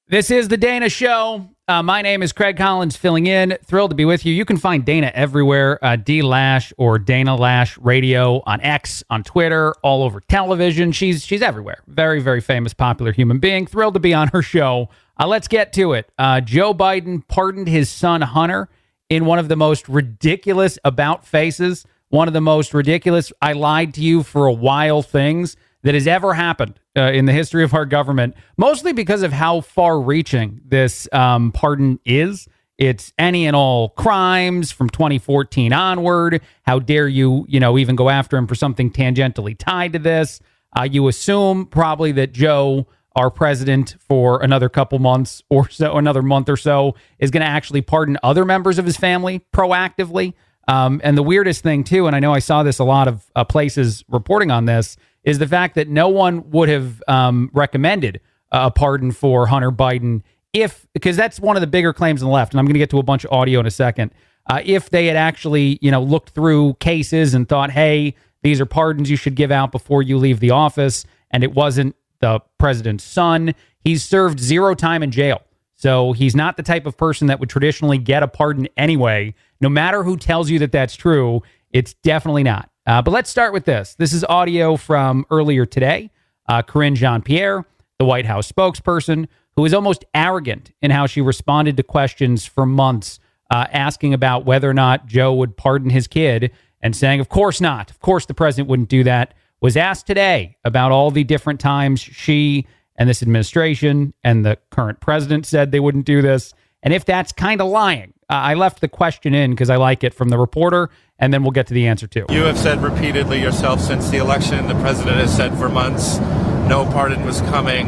This is the Dana Show. My name is Craig Collins, filling in. Thrilled to be with you. You can find Dana everywhere, D Lash or Dana Lash Radio on X, on Twitter, all over television. She's everywhere. Very, very famous, popular human being. Thrilled to be on her show. Let's get to it. Joe Biden pardoned his son Hunter in one of the most ridiculous about faces, one of the most ridiculous I lied to you for a while things that has ever happened in the history of our government, mostly because of how far-reaching this pardon is. It's any and all crimes from 2014 onward. How dare you, even go after him for something tangentially tied to this? You assume probably that Joe, our president, for another couple months or so, another month or so, is going to actually pardon other members of his family proactively. And the weirdest thing, too, and I know I saw this a lot of places reporting on this, is the fact that no one would have recommended a pardon for Hunter Biden because that's one of the bigger claims on the left, and I'm going to get to a bunch of audio in a second, if they had actually, looked through cases and thought, hey, these are pardons you should give out before you leave the office, and it wasn't the president's son. He's served 0 time in jail. So he's not the type of person that would traditionally get a pardon anyway. No matter who tells you that that's true, it's definitely not. But let's start with this. This is audio from earlier today. Karine Jean-Pierre, the White House spokesperson, who was almost arrogant in how she responded to questions for months, asking about whether or not Joe would pardon his kid and saying, of course not. Of course the president wouldn't do that. Was asked today about all the different times she and this administration and the current president said they wouldn't do this. And if that's kind of lying, I left the question in because I like it from the reporter, and then we'll get to the answer too. You have said repeatedly yourself since the election, the president has said for months, no pardon was coming.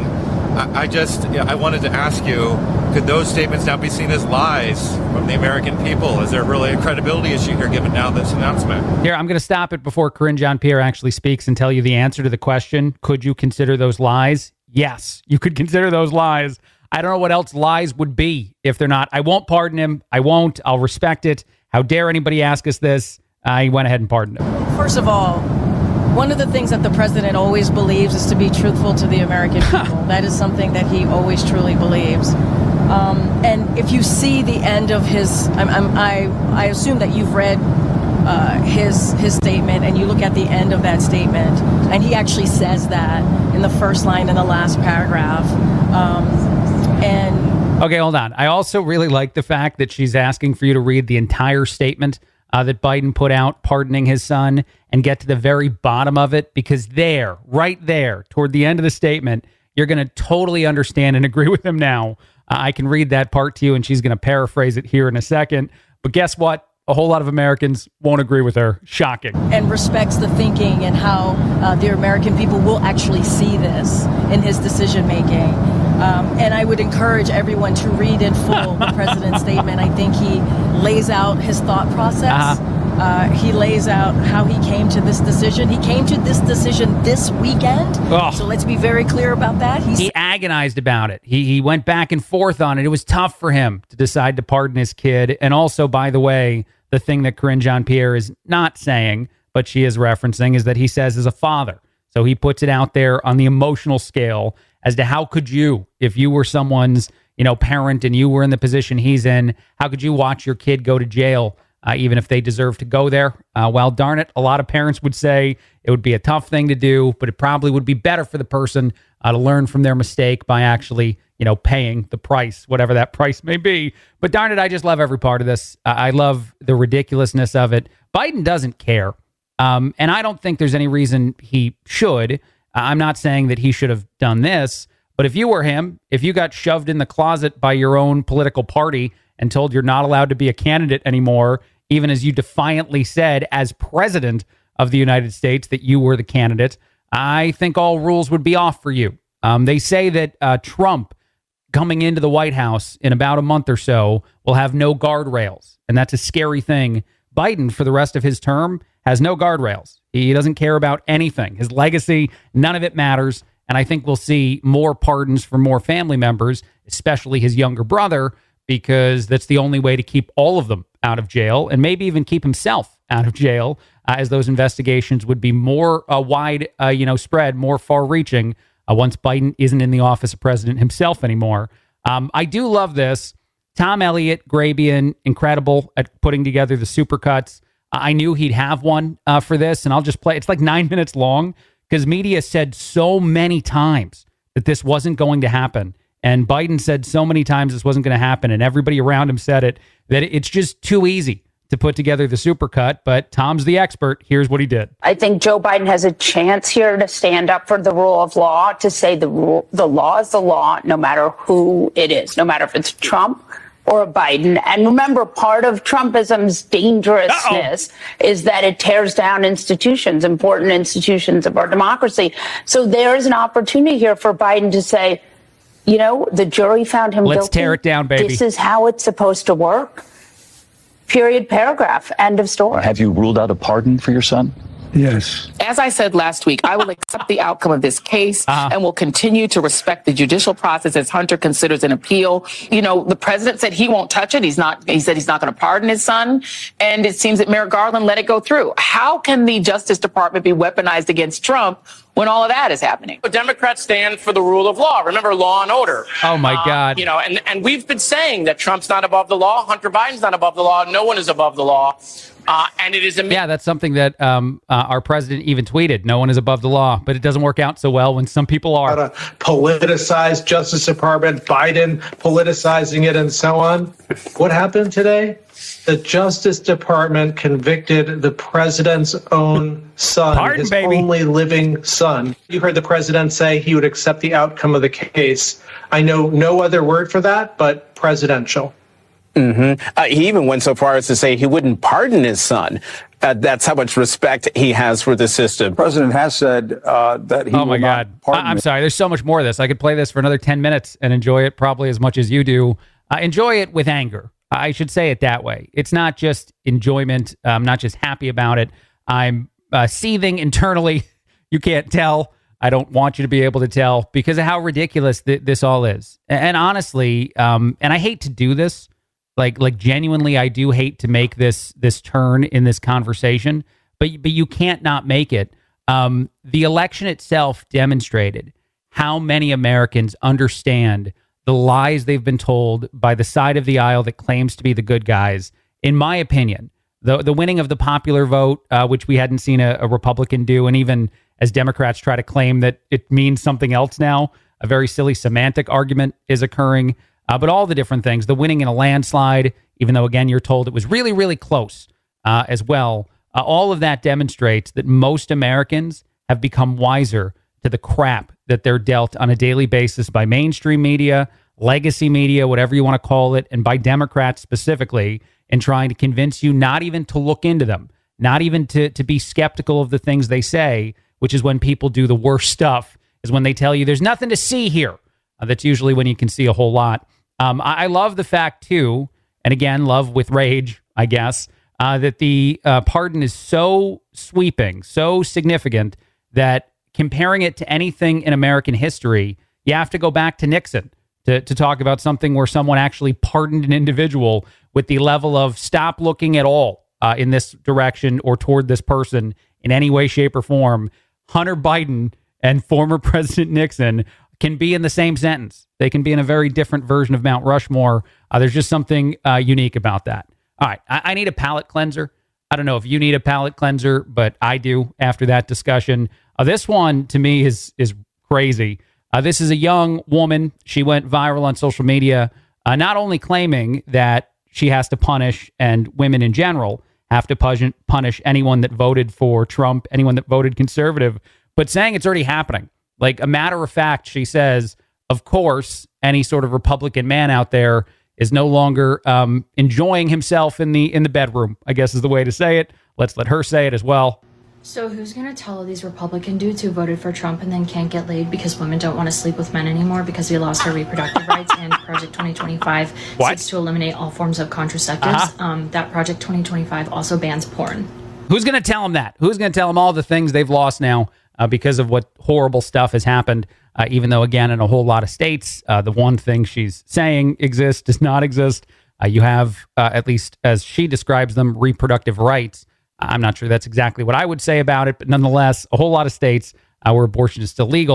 I wanted to ask you, could those statements now be seen as lies from the American people? Is there really a credibility issue here given now this announcement? Here, I'm going to stop it before Karine Jean-Pierre actually speaks and tell you the answer to the question. Could you consider those lies? Yes, you could consider those lies. I don't know what else lies would be if they're not. I won't pardon him. I won't. I'll respect it. How dare anybody ask us this? I went ahead and pardoned him. First of all, one of the things that the president always believes is to be truthful to the American people. That is something that he always truly believes. And if you see the end of his, I assume that you've read his statement, and you look at the end of that statement, and he actually says that in the first line in the last paragraph. Okay, hold on. I also really like the fact that she's asking for you to read the entire statement that Biden put out pardoning his son and get to the very bottom of it, because right there, toward the end of the statement, you're going to totally understand and agree with him now. I can read that part to you, and she's going to paraphrase it here in a second. But guess what? A whole lot of Americans won't agree with her. Shocking. And respects the thinking and how the American people will actually see this in his decision making. And I would encourage everyone to read in full the president's statement. I think he lays out his thought process. He lays out how he came to this decision. He came to this decision this weekend. So let's be very clear about that. He agonized about it. He went back and forth on it. It was tough for him to decide to pardon his kid. And also, by the way, the thing that Karine Jean-Pierre is not saying, but she is referencing, is that he says as a father. So he puts it out there on the emotional scale as to how could you, if you were someone's, parent and you were in the position he's in, how could you watch your kid go to jail, even if they deserve to go there? Well, darn it, a lot of parents would say it would be a tough thing to do, but it probably would be better for the person to learn from their mistake by actually, paying the price, whatever that price may be. But darn it, I just love every part of this. I love the ridiculousness of it. Biden doesn't care. And I don't think there's any reason he should. I'm not saying that he should have done this, but if you were him, if you got shoved in the closet by your own political party and told you're not allowed to be a candidate anymore, even as you defiantly said as president of the United States that you were the candidate, I think all rules would be off for you. They say that Trump coming into the White House in about a month or so will have no guardrails, and that's a scary thing. Biden, for the rest of his term, has no guardrails. He doesn't care about anything. His legacy, none of it matters. And I think we'll see more pardons for more family members, especially his younger brother, because that's the only way to keep all of them out of jail, and maybe even keep himself out of jail, as those investigations would be more wide, spread, more far-reaching once Biden isn't in the office of president himself anymore. I do love this. Tom Elliott, Grabian, incredible at putting together the supercuts. I knew he'd have one for this, and I'll just play. It's like 9 minutes long because media said so many times that this wasn't going to happen. And Biden said so many times this wasn't going to happen, and everybody around him said it, that it's just too easy to put together the supercut. But Tom's the expert. Here's what he did. I think Joe Biden has a chance here to stand up for the rule of law, to say the law is the law, no matter who it is, no matter if it's Trump or Biden. And remember, part of Trumpism's dangerousness is that it tears down institutions, important institutions of our democracy. So there is an opportunity here for Biden to say, you know, the jury found him guilty. Let's tear it down, baby. This is how it's supposed to work. Period, paragraph, end of story. Have you ruled out a pardon for your son? Yes. As I said last week, I will accept the outcome of this case and will continue to respect the judicial process as Hunter considers an appeal. You know, the president said he won't touch it. He said he's not going to pardon his son. And it seems that Merrick Garland let it go through. How can the Justice Department be weaponized against Trump when all of that is happening? Democrats stand for the rule of law. Remember, law and order. Oh, my God. You know, and we've been saying that Trump's not above the law. Hunter Biden's not above the law. No one is above the law. And it is yeah, that's something that our president even tweeted. No one is above the law, but it doesn't work out so well when some people are. How to politicize Justice Department, Biden politicizing it, and so on. What happened today? The Justice Department convicted the president's own son, his only living son. You heard the president say he would accept the outcome of the case. I know no other word for that, but presidential. He even went so far as to say he wouldn't pardon his son. That's how much respect he has for the system. The president has said that he will not pardon I'm sorry. There's so much more of this. I could play this for another 10 minutes and enjoy it probably as much as you do. Enjoy it with anger. I should say it that way. It's not just enjoyment. I'm not just happy about it. I'm seething internally. You can't tell. I don't want you to be able to tell because of how ridiculous this all is. And honestly, and I hate to do this, like genuinely, I do hate to make this turn in this conversation, but you can't not make it. The election itself demonstrated how many Americans understand the lies they've been told by the side of the aisle that claims to be the good guys. In my opinion, the winning of the popular vote, which we hadn't seen a Republican do, and even as Democrats try to claim that it means something else now, a very silly semantic argument is occurring. But all the different things, the winning in a landslide, even though, again, you're told it was really, really close as well. All of that demonstrates that most Americans have become wiser to the crap that they're dealt on a daily basis by mainstream media, legacy media, whatever you want to call it, and by Democrats specifically in trying to convince you not even to look into them, not even to be skeptical of the things they say, which is when people do the worst stuff, is when they tell you there's nothing to see here. That's usually when you can see a whole lot. I love the fact, too, and again, love with rage, I guess, that the pardon is so sweeping, so significant that comparing it to anything in American history, you have to go back to Nixon to talk about something where someone actually pardoned an individual with the level of stop looking at all in this direction or toward this person in any way, shape, or form. Hunter Biden and former President Nixon can be in the same sentence. They can be in a very different version of Mount Rushmore. There's just something unique about that. All right, I need a palate cleanser. I don't know if you need a palate cleanser, but I do after that discussion. This one, to me, is crazy. This is a young woman. She went viral on social media, not only claiming that she has to punish, and women in general have to punish anyone that voted for Trump, anyone that voted conservative, but saying it's already happening. Like a matter of fact, she says, of course, any sort of Republican man out there is no longer enjoying himself in the bedroom, I guess is the way to say it. Let's let her say it as well. So who's going to tell these Republican dudes who voted for Trump and then can't get laid because women don't want to sleep with men anymore because we lost our reproductive rights, and Project 2025 seeks to eliminate all forms of contraceptives. That Project 2025 also bans porn. Who's going to tell them that? Who's going to tell them all the things they've lost now because of what horrible stuff has happened? Even though, again, in a whole lot of states, the one thing she's saying exists does not exist. You have, at least as she describes them, reproductive rights. I'm not sure that's exactly what I would say about it, but nonetheless, a whole lot of states where abortion is still legal.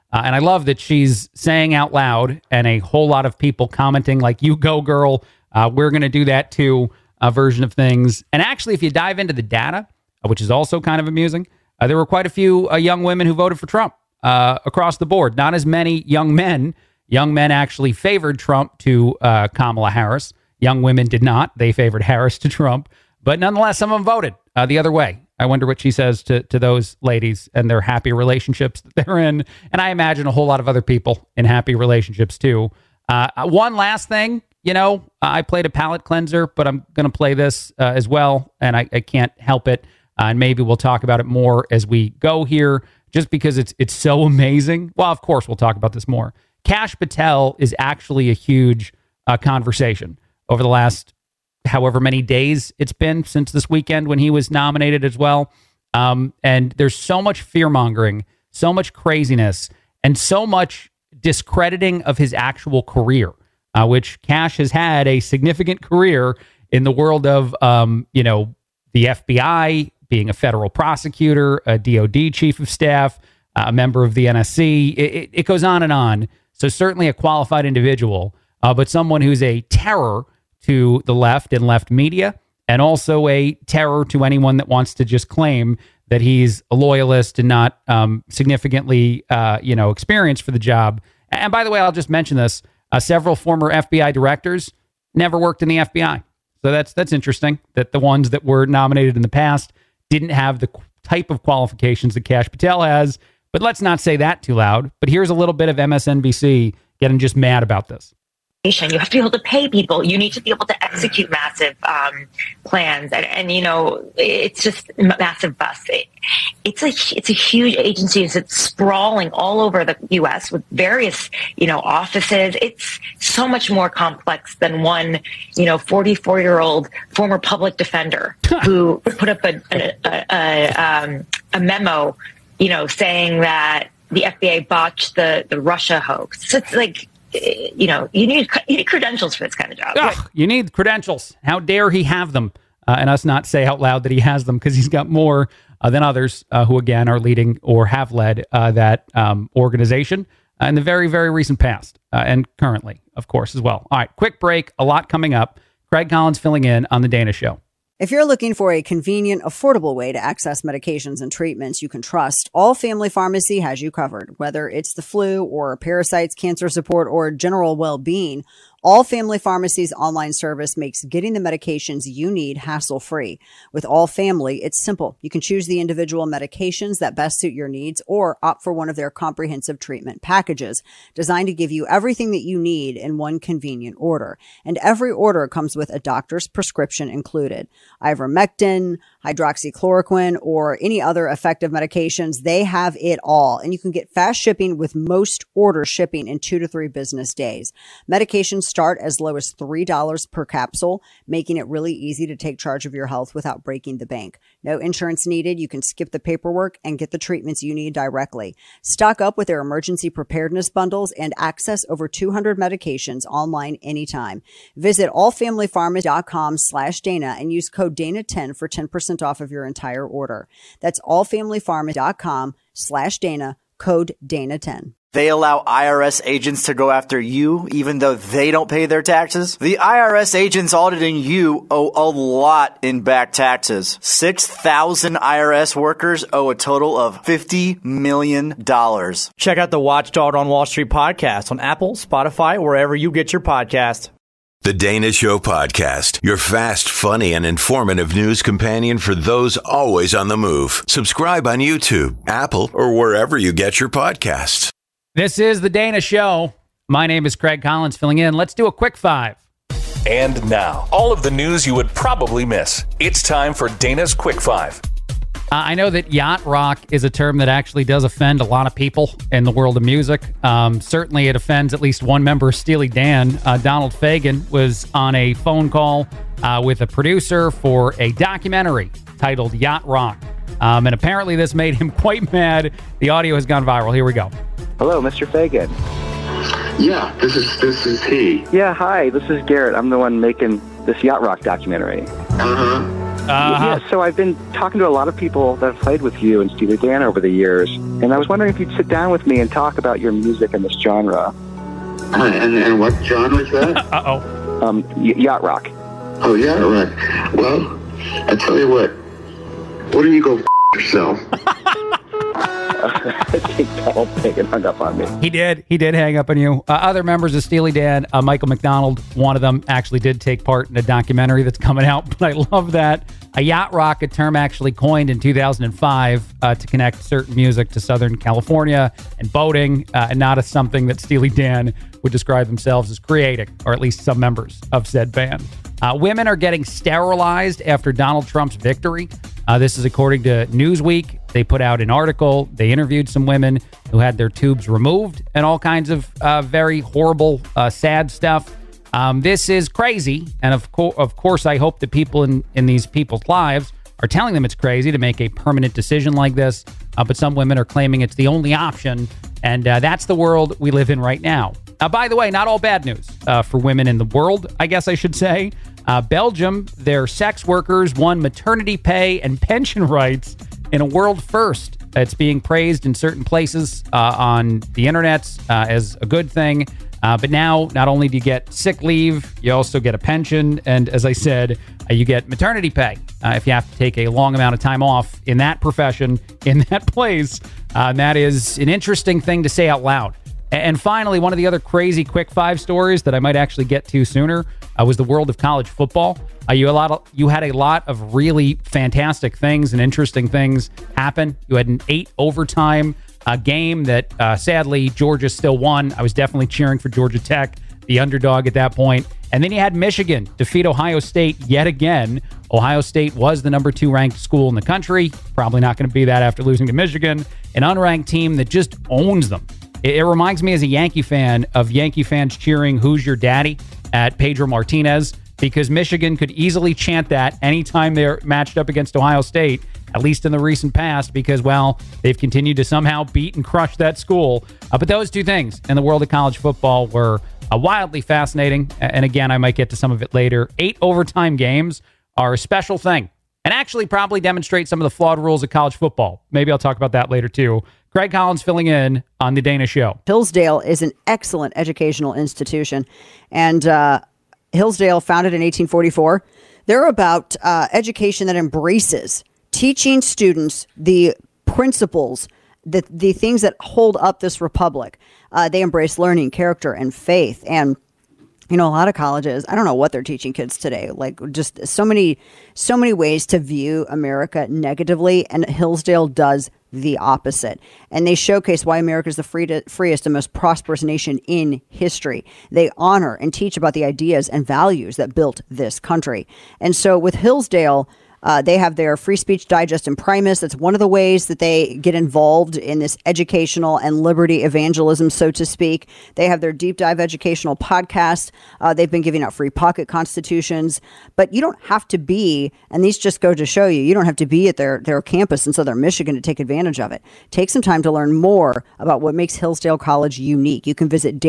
And I love that she's saying out loud and a whole lot of people commenting like, you go, girl. We're going to do that too, version of things. And actually, if you dive into the data, which is also kind of amusing, there were quite a few young women who voted for Trump across the board. Not as many young men. Young men actually favored Trump to Kamala Harris. Young women did not. They favored Harris to Trump. But nonetheless, some of them voted the other way. I wonder what she says to those ladies and their happy relationships that they're in. And I imagine a whole lot of other people in happy relationships too. One last thing, I played a palate cleanser, but I'm going to play this as well. And I can't help it. And maybe we'll talk about it more as we go here, just because it's so amazing. Well, of course, we'll talk about this more. Kash Patel is actually a huge conversation over the last however many days it's been since this weekend when he was nominated as well. And there's so much fear-mongering, so much craziness, and so much discrediting of his actual career, which Kash has had a significant career in the world of, the FBI, being a federal prosecutor, a DOD chief of staff, a member of the NSC. It goes on and on. So certainly a qualified individual, but someone who's a terror to the left and left media, and also a terror to anyone that wants to just claim that he's a loyalist and not significantly, experienced for the job. And by the way, I'll just mention this. Several former FBI directors never worked in the FBI. So that's interesting that the ones that were nominated in the past didn't have the type of qualifications that Kash Patel has. But let's not say that too loud. But here's a little bit of MSNBC getting just mad about this. You have to be able to pay people. You need to be able to execute massive plans, and it's just massive bust. It's a huge agency. It's sprawling all over the U.S. with various offices. It's so much more complex than one 44-year-old former public defender who put up a memo saying that the FBI botched the Russia hoax. So it's like, you need credentials for this kind of job. Ugh, you need credentials. How dare he have them? And us not say out loud that he has them, because he's got more than others who, again, are leading or have led that organization in the very, very recent past and currently, of course, as well. All right, quick break. A lot coming up. Craig Collins filling in on The Dana Show. If you're looking for a convenient, affordable way to access medications and treatments you can trust, All Family Pharmacy has you covered. Whether it's the flu or parasites, cancer support, or general well-being, All Family Pharmacy's online service makes getting the medications you need hassle-free. With All Family, it's simple. You can choose the individual medications that best suit your needs or opt for one of their comprehensive treatment packages designed to give you everything that you need in one convenient order. And every order comes with a doctor's prescription included. Ivermectin, hydroxychloroquine, or any other effective medications, they have it all. And you can get fast shipping with most order shipping in 2 to 3 business days. Medications start as low as $3 per capsule, making it really easy to take charge of your health without breaking the bank. No insurance needed. You can skip the paperwork and get the treatments you need directly. Stock up with their emergency preparedness bundles and access over 200 medications online anytime. Visit allfamilypharmacy.com/Dana and use code Dana10 for 10% off of your entire order. That's allfamilypharmacy.com/Dana, code Dana10. They allow IRS agents to go after you even though they don't pay their taxes? The IRS agents auditing you owe a lot in back taxes. 6,000 IRS workers owe a total of $50 million. Check out the Watchdog on Wall Street podcast on Apple, Spotify, wherever you get your podcast. The Dana Show Podcast, your fast, funny, and informative news companion for those always on the move. Subscribe on YouTube, Apple, or wherever you get your podcasts. This is The Dana Show. My name is Craig Collins filling in. Let's do a quick 5. And now, all of the news you would probably miss. It's time for Dana's Quick 5. I know that yacht rock is a term that actually does offend a lot of people in the world of music. Certainly it offends at least one member of Steely Dan. Donald Fagen was on a phone call with a producer for a documentary titled Yacht Rock. And apparently this made him quite mad. The audio has gone viral. Here we go. Hello, Mr. Fagen. Yeah, this is he. Yeah, hi, this is Garrett. I'm the one making this Yacht Rock documentary. Yeah, so I've been talking to a lot of people that have played with you and Steely Dan over the years, and I was wondering if you'd sit down with me and talk about your music in this genre. And what genre is that? Yacht rock. Oh, yacht rock. Well, I tell you what. Why don't you go yourself? I think Donald Reagan hung up on me. He did hang up on you. Other members of Steely Dan, Michael McDonald, one of them, actually did take part in a documentary that's coming out, but I love that. A yacht rock, a term actually coined in 2005 to connect certain music to Southern California and boating, and not as something that Steely Dan would describe themselves as creating, or at least some members of said band. Women are getting sterilized after Donald Trump's victory. This is according to Newsweek. They put out an article. They interviewed some women who had their tubes removed and all kinds of very horrible, sad stuff. This is crazy. And of course, I hope that people in these people's lives are telling them it's crazy to make a permanent decision like this. But some women are claiming it's the only option. And that's the world we live in right now. By the way, not all bad news for women in the world, I guess I should say. Belgium, their sex workers won maternity pay and pension rights in a world first. It's being praised in certain places on the internet as a good thing. But now, not only do you get sick leave, you also get a pension. And as I said, you get maternity pay if you have to take a long amount of time off in that profession, in that place. That is an interesting thing to say out loud. And finally, one of the other crazy quick five stories that I might actually get to sooner was the world of college football. You had a lot of really fantastic things and interesting things happen. You had an 8 overtime game that sadly Georgia still won. I was definitely cheering for Georgia Tech, the underdog at that point. And then you had Michigan defeat Ohio State yet again. Ohio State was the number 2 ranked school in the country. Probably not going to be that after losing to Michigan. An unranked team that just owns them. It reminds me as a Yankee fan of Yankee fans cheering "Who's Your Daddy" at Pedro Martinez, because Michigan could easily chant that anytime they're matched up against Ohio State, at least in the recent past, because, well, they've continued to somehow beat and crush that school. But those two things in the world of college football were wildly fascinating. And again, I might get to some of it later. 8 overtime games are a special thing and actually probably demonstrate some of the flawed rules of college football. Maybe I'll talk about that later, too. Craig Collins filling in on The Dana Show. Hillsdale is an excellent educational institution. And Hillsdale, founded in 1844, they're about education that embraces teaching students the principles, the things that hold up this republic. They embrace learning, character, and faith. And you know, a lot of colleges, I don't know what they're teaching kids today. Like, just so many ways to view America negatively, and Hillsdale does the opposite. And they showcase why America is the freest and most prosperous nation in history. They honor and teach about the ideas and values that built this country. And so with Hillsdale, they have their Free Speech Digest and Primus. That's one of the ways that they get involved in this educational and liberty evangelism, so to speak. They have their Deep Dive Educational Podcast. They've been giving out free pocket constitutions. But you don't have to be, and these just go to show you don't have to be at their campus in Southern Michigan to take advantage of it. Take some time to learn more about what makes Hillsdale College unique. You can visit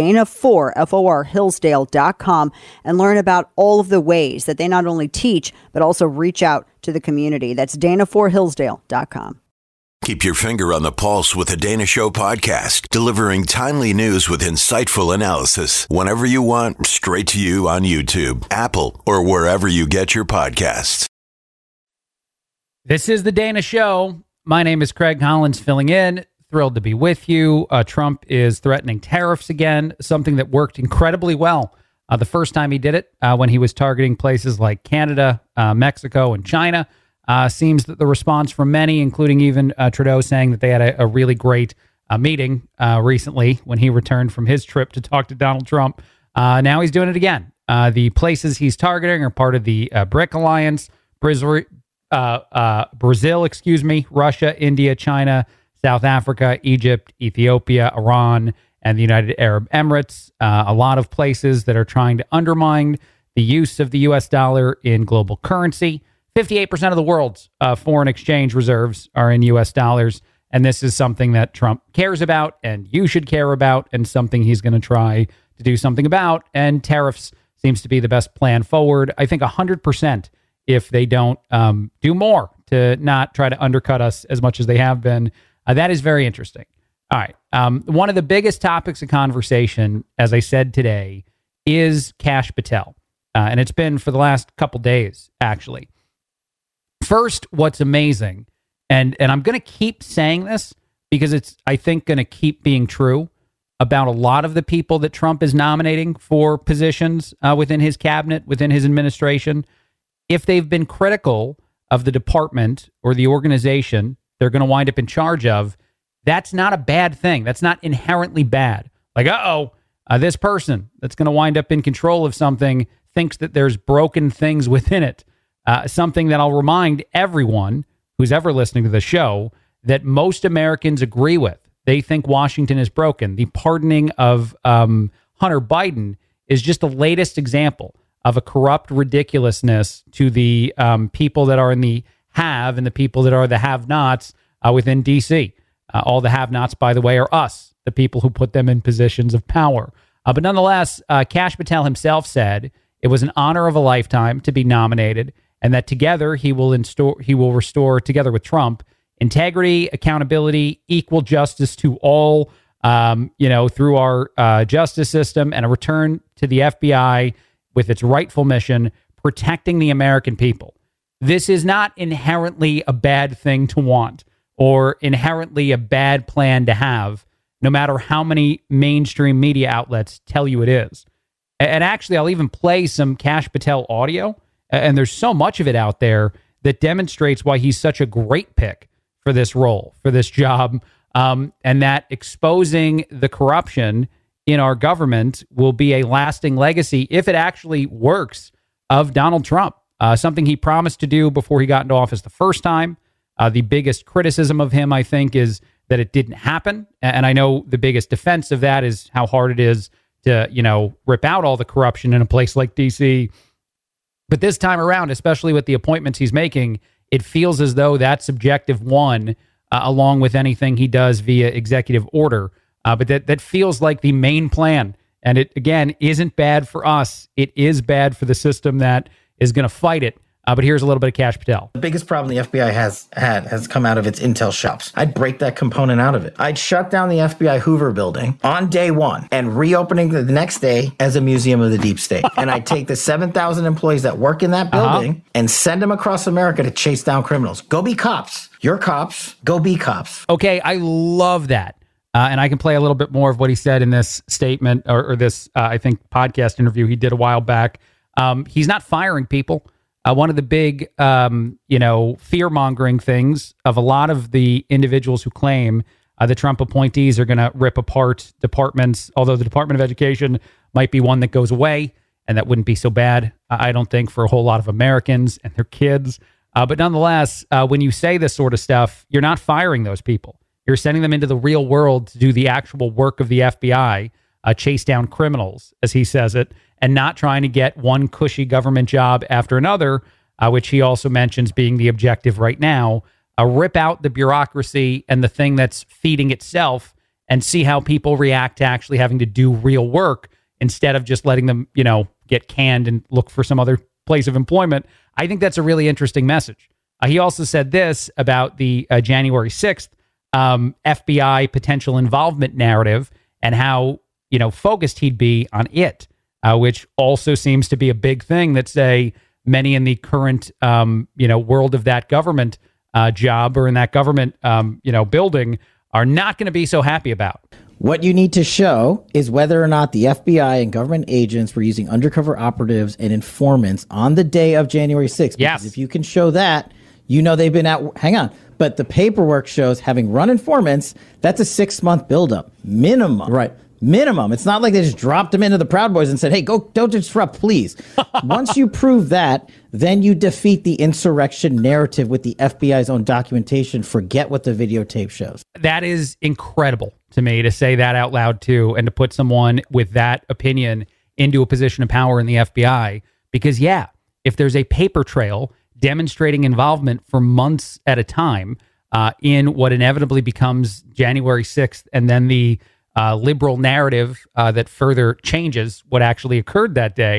Dana4Hillsdale.com and learn about all of the ways that they not only teach, but also reach out to the community. That's Dana4Hillsdale.com. Keep your finger on the pulse with the Dana Show podcast, delivering timely news with insightful analysis whenever you want, straight to you on YouTube, Apple, or wherever you get your podcasts. This is the Dana Show. My name is Craig Collins filling in. Thrilled to be with you. Trump is threatening tariffs again, something that worked incredibly well the first time he did it, when he was targeting places like Canada, Mexico, and China. Seems that the response from many, including even Trudeau, saying that they had a really great meeting recently when he returned from his trip to talk to Donald Trump. Now he's doing it again. The places he's targeting are part of the BRIC alliance: Brazil, Russia, India, China, South Africa, Egypt, Ethiopia, Iran, and the United Arab Emirates. A lot of places that are trying to undermine the use of the U.S. dollar in global currency. 58% of the world's foreign exchange reserves are in U.S. dollars. And this is something that Trump cares about, and you should care about, and something he's going to try to do something about. And tariffs seems to be the best plan forward. I think 100% if they don't do more to not try to undercut us as much as they have been. That is very interesting. All right. One of the biggest topics of conversation, as I said today, is Kash Patel. And it's been for the last couple days, actually. First, what's amazing, and I'm going to keep saying this because it's, I think, going to keep being true about a lot of the people that Trump is nominating for positions within his cabinet, within his administration. If they've been critical of the department or the organization they're going to wind up in charge of, that's not a bad thing. That's not inherently bad. Like, this person that's going to wind up in control of something thinks that there's broken things within it. Something that I'll remind everyone who's ever listening to the show that most Americans agree with. They think Washington is broken. The pardoning of Hunter Biden is just the latest example of a corrupt ridiculousness to the people that are in the have and the people that are the have-nots within D.C. All the have-nots, by the way, are us, the people who put them in positions of power. But nonetheless, Kash Patel himself said it was an honor of a lifetime to be nominated, and that together he will restore, together with Trump, integrity, accountability, equal justice to all, through our justice system, and a return to the FBI with its rightful mission, protecting the American people. This is not inherently a bad thing to want or inherently a bad plan to have, no matter how many mainstream media outlets tell you it is. And actually, I'll even play some Kash Patel audio, and there's so much of it out there that demonstrates why he's such a great pick for this role, for this job, and that exposing the corruption in our government will be a lasting legacy, if it actually works, of Donald Trump. Something he promised to do before he got into office the first time. The biggest criticism of him, I think, is that it didn't happen. And I know the biggest defense of that is how hard it is to, rip out all the corruption in a place like D.C. But this time around, especially with the appointments he's making, it feels as though that's objective one, along with anything he does via executive order. But that feels like the main plan. And it, again, isn't bad for us. It is bad for the system that is going to fight it. But here's a little bit of Kash Patel. The biggest problem the FBI has come out of its intel shops. I'd break that component out of it. I'd shut down the FBI Hoover building on day one and reopening the next day as a museum of the deep state. And I'd take the 7,000 employees that work in that building and send them across America to chase down criminals. Go be cops. You're cops. Go be cops. Okay, I love that. And I can play a little bit more of what he said in this statement or this, I think, podcast interview he did a while back. He's not firing people. One of the big, fear-mongering things of a lot of the individuals who claim the Trump appointees are going to rip apart departments, although the Department of Education might be one that goes away, and that wouldn't be so bad, I don't think, for a whole lot of Americans and their kids. But nonetheless, when you say this sort of stuff, you're not firing those people. You're sending them into the real world to do the actual work of the FBI, chase down criminals, as he says it, and not trying to get one cushy government job after another, which he also mentions being the objective right now. Rip out the bureaucracy and the thing that's feeding itself and see how people react to actually having to do real work instead of just letting them, get canned and look for some other place of employment. I think that's a really interesting message. He also said this about the January 6th FBI potential involvement narrative and how, focused he'd be on it. Which also seems to be a big thing that, say, many in the current, world of that government job or in that government, building are not going to be so happy about. What you need to show is whether or not the FBI and government agents were using undercover operatives and informants on the day of January 6th. Because if you can show that, they've been out. Hang on. But the paperwork shows having run informants, that's a 6-month buildup minimum. Right. Minimum. It's not like they just dropped them into the Proud Boys and said, hey, go, don't disrupt, please. Once you prove that, then you defeat the insurrection narrative with the FBI's own documentation. Forget what the videotape shows. That is incredible to me to say that out loud, too, and to put someone with that opinion into a position of power in the FBI. Because, if there's a paper trail demonstrating involvement for months at a time in what inevitably becomes January 6th and then the liberal narrative that further changes what actually occurred that day,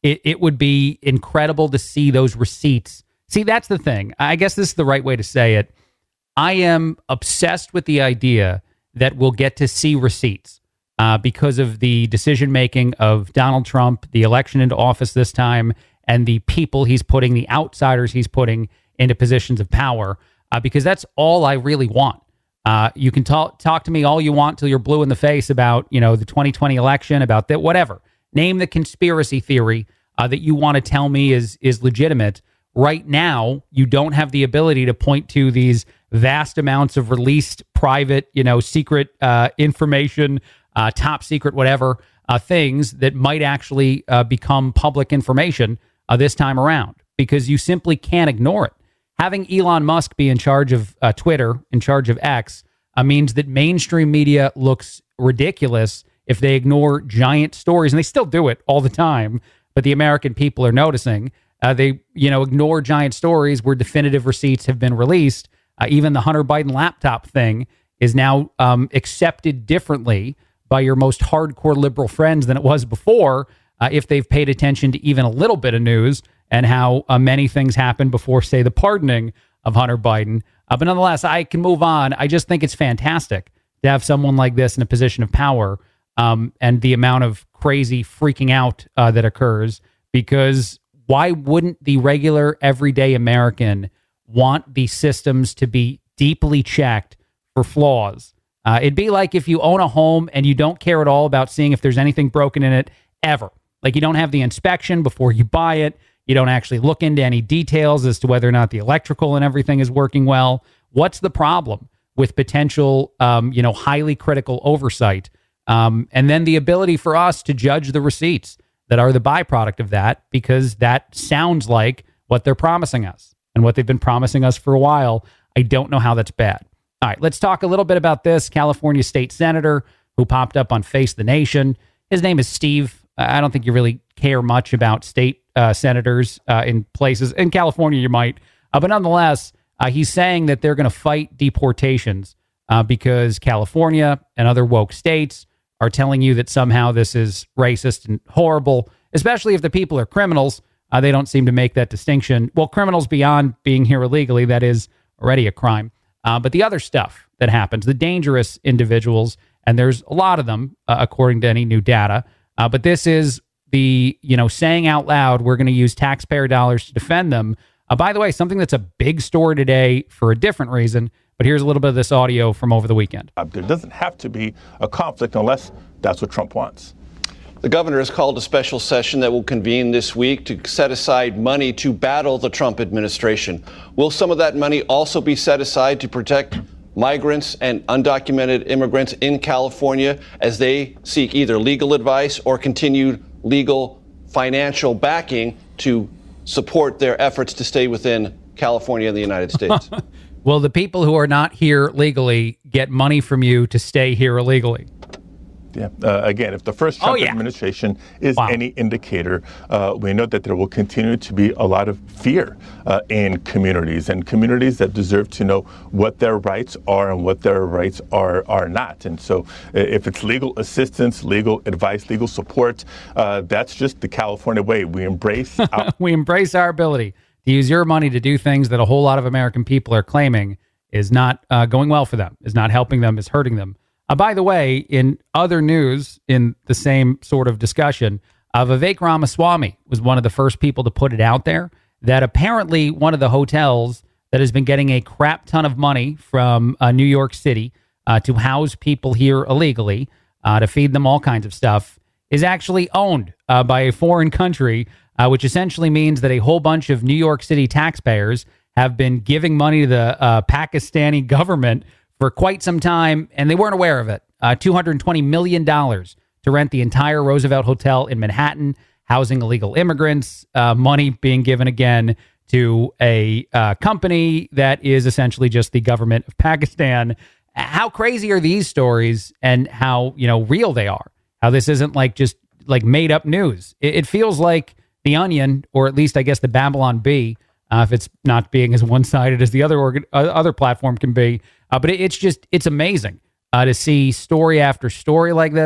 it would be incredible to see those receipts. See, that's the thing. I guess this is the right way to say it. I am obsessed with the idea that we'll get to see receipts because of the decision-making of Donald Trump, the election into office this time, and the people he's putting, the outsiders he's putting into positions of power, because that's all I really want. You can talk to me all you want till you're blue in the face about, the 2020 election, about that, whatever. Name the conspiracy theory that you want to tell me is legitimate. Right now, you don't have the ability to point to these vast amounts of released private, secret information, top secret, whatever, things that might actually become public information this time around, because you simply can't ignore it. Having Elon Musk be in charge of Twitter, in charge of X, means that mainstream media looks ridiculous if they ignore giant stories, and they still do it all the time, but the American people are noticing. They, ignore giant stories where definitive receipts have been released. Even the Hunter Biden laptop thing is now accepted differently by your most hardcore liberal friends than it was before, if they've paid attention to even a little bit of news and how many things happened before, say, the pardoning of Hunter Biden. But nonetheless, I can move on. I just think it's fantastic to have someone like this in a position of power, and the amount of crazy freaking out that occurs, because why wouldn't the regular everyday American want these systems to be deeply checked for flaws? It'd be like if you own a home and you don't care at all about seeing if there's anything broken in it ever. Like, you don't have the inspection before you buy it. You don't actually look into any details as to whether or not the electrical and everything is working well. What's the problem with potential, highly critical oversight? And then the ability for us to judge the receipts that are the byproduct of that, because that sounds like what they're promising us and what they've been promising us for a while. I don't know how that's bad. All right, let's talk a little bit about this California state senator who popped up on Face the Nation. His name is Steve. I don't think you really care much about state senators in places. In California, you might. But nonetheless, he's saying that they're going to fight deportations because California and other woke states are telling you that somehow this is racist and horrible, especially if the people are criminals. They don't seem to make that distinction. Well, criminals beyond being here illegally, that is already a crime. But the other stuff that happens, the dangerous individuals, and there's a lot of them, according to any new data. But this is the, saying out loud, we're going to use taxpayer dollars to defend them. By the way, something that's a big story today for a different reason. But here's a little bit of this audio from over the weekend. There doesn't have to be a conflict unless that's what Trump wants. The governor has called a special session that will convene this week to set aside money to battle the Trump administration. Will some of that money also be set aside to protect migrants and undocumented immigrants in California as they seek either legal advice or continued legal financial backing to support their efforts to stay within California and the United States? Well, the people who are not here legally get money from you to stay here illegally. Yeah. Again, if the first Trump administration is any indicator, we know that there will continue to be a lot of fear in communities, and communities that deserve to know what their rights are and what their rights are not. And so if it's legal assistance, legal advice, legal support, that's just the California way. We embrace we embrace our ability to use your money to do things that a whole lot of American people are claiming is not going well for them, is not helping them, is hurting them. By the way, in other news, in the same sort of discussion, Vivek Ramaswamy was one of the first people to put it out there that apparently one of the hotels that has been getting a crap ton of money from New York City to house people here illegally, to feed them all kinds of stuff, is actually owned by a foreign country, which essentially means that a whole bunch of New York City taxpayers have been giving money to the Pakistani government for quite some time, and they weren't aware of it. $220 million to rent the entire Roosevelt Hotel in Manhattan, housing illegal immigrants, money being given again to a company that is essentially just the government of Pakistan. How crazy are these stories, and how real they are? How this isn't just made up news. It feels like The Onion, or at least I guess the Babylon Bee, if it's not being as one-sided as the other platform can be. But it's amazing to see story after story like this.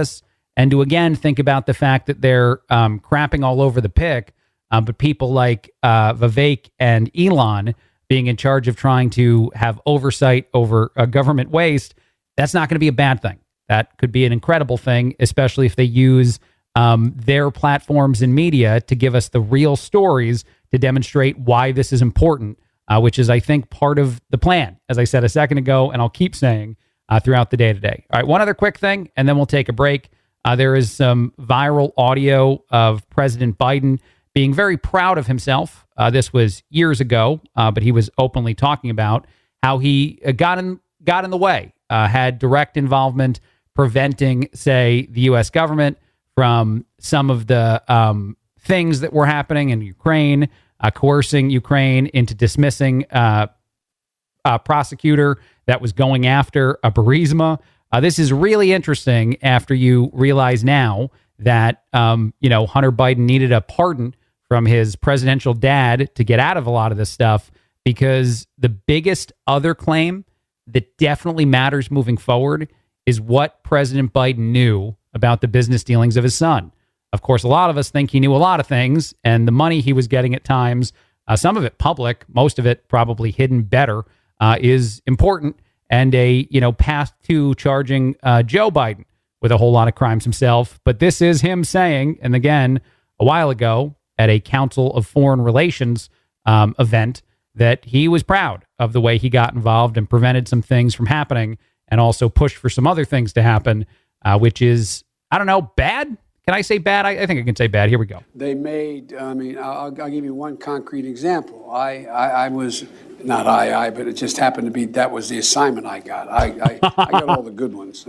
and to again think about the fact that they're crapping all over the pick, but people like Vivek and Elon being in charge of trying to have oversight over government waste, that's not going to be a bad thing. That could be an incredible thing, especially if they use their platforms and media to give us the real stories to demonstrate why this is important, which is, I think, part of the plan, as I said a second ago, and I'll keep saying throughout the day today. All right, one other quick thing, and then we'll take a break. There is some viral audio of President Biden being very proud of himself. This was years ago, but he was openly talking about how he got in the way, had direct involvement preventing, say, the U.S. government from some of the things that were happening in Ukraine, coercing Ukraine into dismissing a prosecutor that was going after Burisma. This is really interesting after you realize now that, Hunter Biden needed a pardon from his presidential dad to get out of a lot of this stuff, because the biggest other claim that definitely matters moving forward is what President Biden knew about the business dealings of his son. Of course, a lot of us think he knew a lot of things, and the money he was getting at times, some of it public, most of it probably hidden better, is important, and a path to charging Joe Biden with a whole lot of crimes himself. But this is him saying, and again, a while ago at a Council of Foreign Relations event, that he was proud of the way he got involved and prevented some things from happening, and also pushed for some other things to happen, which is, I don't know, bad? Can I say bad? I think I can say bad. Here we go. They made, I'll give you one concrete example. I was, not but it just happened to be, that was the assignment I got. I got all the good ones.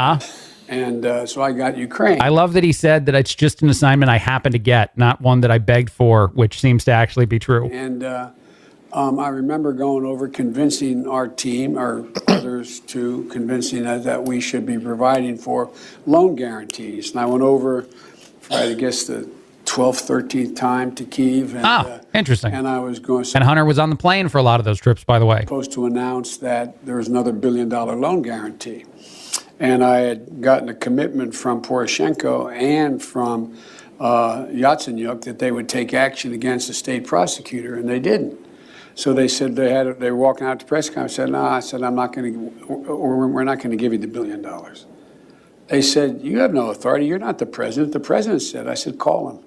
And so I got Ukraine. I love that he said that it's just an assignment I happened to get, not one that I begged for, which seems to actually be true. And I remember going over convincing our team, or others, to convincing us that we should be providing for loan guarantees. And I went over for, I guess, the 12th, 13th time to Kyiv. And, interesting. And I was going. And Hunter was on the plane for a lot of those trips, by the way. Supposed to announce that there was another $1 billion loan guarantee. And I had gotten a commitment from Poroshenko and from Yatsenyuk that they would take action against the state prosecutor, and they didn't. So they said they were walking out to press conference. I said, no, I said, I'm not going to, or we're not going to give you the $1 billion. They said, you have no authority. You're not the president. The president said. I said, call him.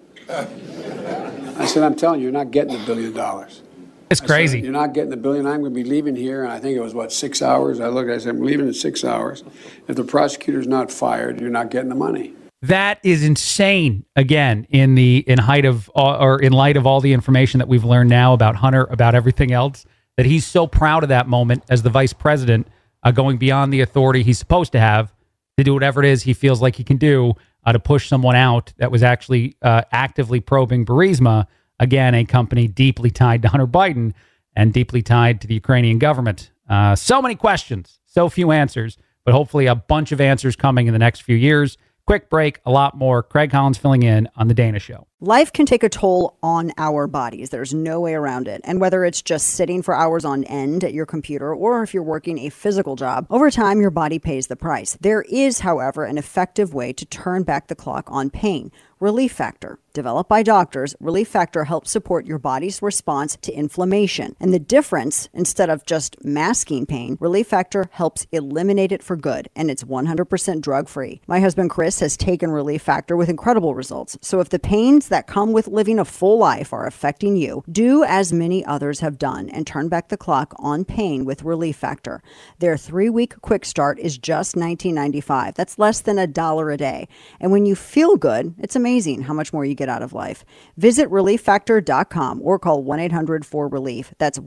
I said, I'm telling you, you're not getting the $1 billion. It's crazy. Said, you're not getting the $1 billion. I'm going to be leaving here. And I think it was, 6 hours? I looked, I said, I'm leaving in 6 hours. If the prosecutor's not fired, you're not getting the money. That is insane. Again, in light of all the information that we've learned now about Hunter, about everything else, that he's so proud of that moment as the vice president, going beyond the authority he's supposed to have to do whatever it is he feels like he can do to push someone out that was actually actively probing Burisma, again, a company deeply tied to Hunter Biden and deeply tied to the Ukrainian government. So many questions, so few answers, but hopefully a bunch of answers coming in the next few years. Quick break, a lot more. Craig Collins filling in on The Dana Show. Life can take a toll on our bodies. There's no way around it. And whether it's just sitting for hours on end at your computer or if you're working a physical job, over time, your body pays the price. There is, however, an effective way to turn back the clock on pain. Relief Factor. Developed by doctors, Relief Factor helps support your body's response to inflammation. And the difference, instead of just masking pain, Relief Factor helps eliminate it for good. And it's 100% drug-free. My husband Chris has taken Relief Factor with incredible results. So if the pains that come with living a full life are affecting you, do as many others have done and turn back the clock on pain with Relief Factor. Their 3-week quick start is just $19.95. That's less than $1 a day. And when you feel good, it's amazing how much more you get out of life. Visit ReliefFactor.com or call 1-800-4RELIEF. That's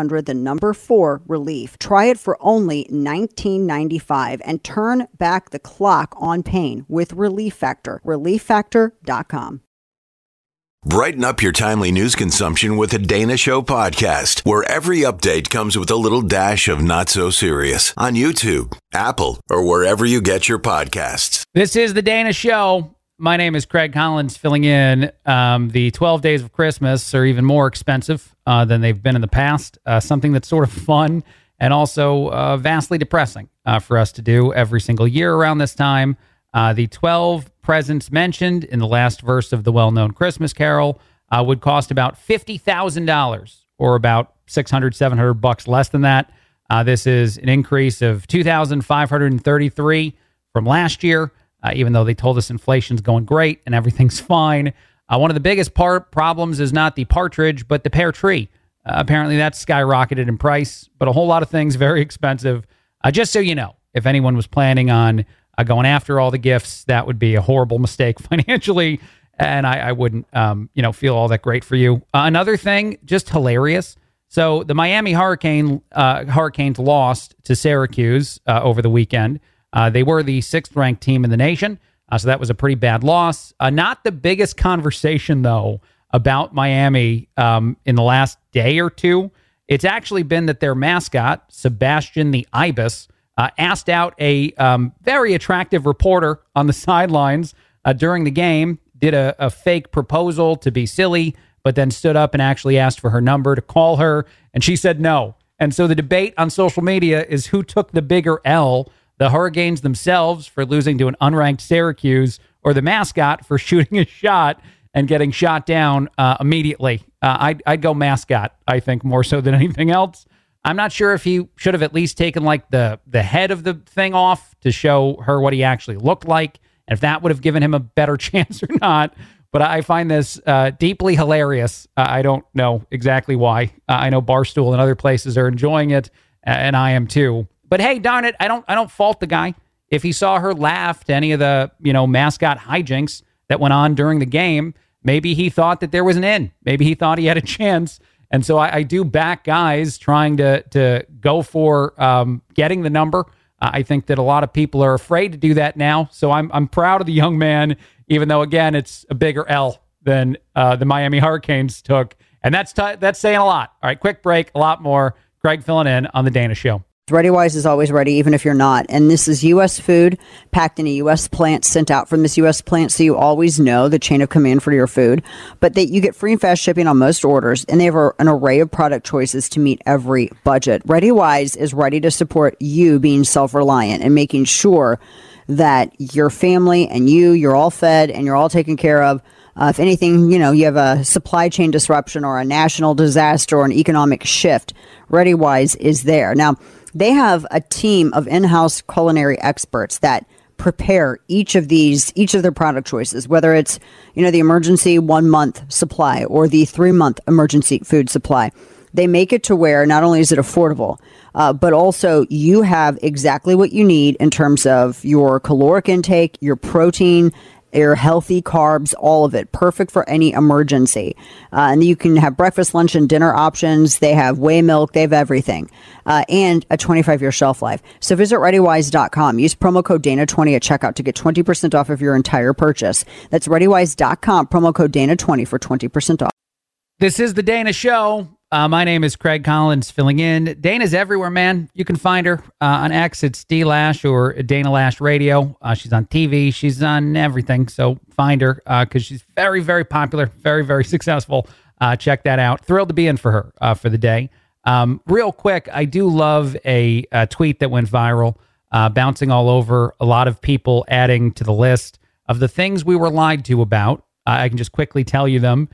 1-800-4RELIEF. Try it for only $19.95 and turn back the clock on pain with Relief Factor. ReliefFactor.com. Brighten up your timely news consumption with the Dana Show podcast, where every update comes with a little dash of not so serious on YouTube, Apple, or wherever you get your podcasts. This is the Dana Show. My name is Craig Collins filling in. The 12 days of Christmas are even more expensive than they've been in the past. Something that's sort of fun and also vastly depressing for us to do every single year around this time. The 12 presents mentioned in the last verse of the well-known Christmas Carol would cost about $50,000, or about $600, $700 less than that. This is an increase of $2,533 from last year, even though they told us inflation's going great and everything's fine. One of the biggest problems is not the partridge, but the pear tree. Apparently that's skyrocketed in price, but a whole lot of things very expensive. Just so you know, if anyone was planning on going after all the gifts, that would be a horrible mistake financially, and I wouldn't feel all that great for you. Another thing, just hilarious. So the Miami Hurricanes lost to Syracuse over the weekend. They were the 6th-ranked team in the nation, so that was a pretty bad loss. Not the biggest conversation, though, about Miami in the last day or two. It's actually been that their mascot, Sebastian the Ibis, asked out a very attractive reporter on the sidelines during the game, did a fake proposal to be silly, but then stood up and actually asked for her number to call her, and she said no. And so the debate on social media is who took the bigger L, the Hurricanes themselves for losing to an unranked Syracuse, or the mascot for shooting a shot and getting shot down immediately. I'd go mascot, I think, more so than anything else. I'm not sure if he should have at least taken like the head of the thing off to show her what he actually looked like, and if that would have given him a better chance or not. But I find this deeply hilarious. I don't know exactly why. I know Barstool and other places are enjoying it, and I am too. But hey, darn it, I don't fault the guy. If he saw her laugh to any of the mascot hijinks that went on during the game, maybe he thought that there was an in. Maybe he thought he had a chance. And so I do back guys trying to go for getting the number. I think that a lot of people are afraid to do that now. So I'm proud of the young man, even though, again, it's a bigger L than the Miami Hurricanes took. And that's saying a lot. All right, quick break, a lot more. Craig filling in on The Dana Show. ReadyWise is always ready, even if you're not. And this is U.S. food packed in a U.S. plant, sent out from this U.S. plant, so you always know the chain of command for your food. But you get free and fast shipping on most orders, and they have an array of product choices to meet every budget. ReadyWise is ready to support you being self-reliant and making sure that your family and you're all fed and you're all taken care of. If anything, you have a supply chain disruption or a national disaster or an economic shift, ReadyWise is there. Now, they have a team of in-house culinary experts that prepare each of their product choices, whether it's, the emergency 1-month supply or the 3-month emergency food supply. They make it to where not only is it affordable, but also you have exactly what you need in terms of your caloric intake, your protein, your healthy carbs, all of it. Perfect for any emergency. And you can have breakfast, lunch, and dinner options. They have whey milk. They have everything. And a 25-year shelf life. So visit ReadyWise.com. Use promo code Dana20 at checkout to get 20% off of your entire purchase. That's ReadyWise.com. Promo code Dana20 for 20% off. This is The Dana Show. My name is Craig Collins, filling in. Dana's everywhere, man. You can find her on X. It's D Lash or Dana Lash Radio. She's on TV. She's on everything. So find her because she's very, very popular, very, very successful. Check that out. Thrilled to be in for her for the day. Real quick, I do love a tweet that went viral, bouncing all over. A lot of people adding to the list of the things we were lied to about. I can just quickly tell you them.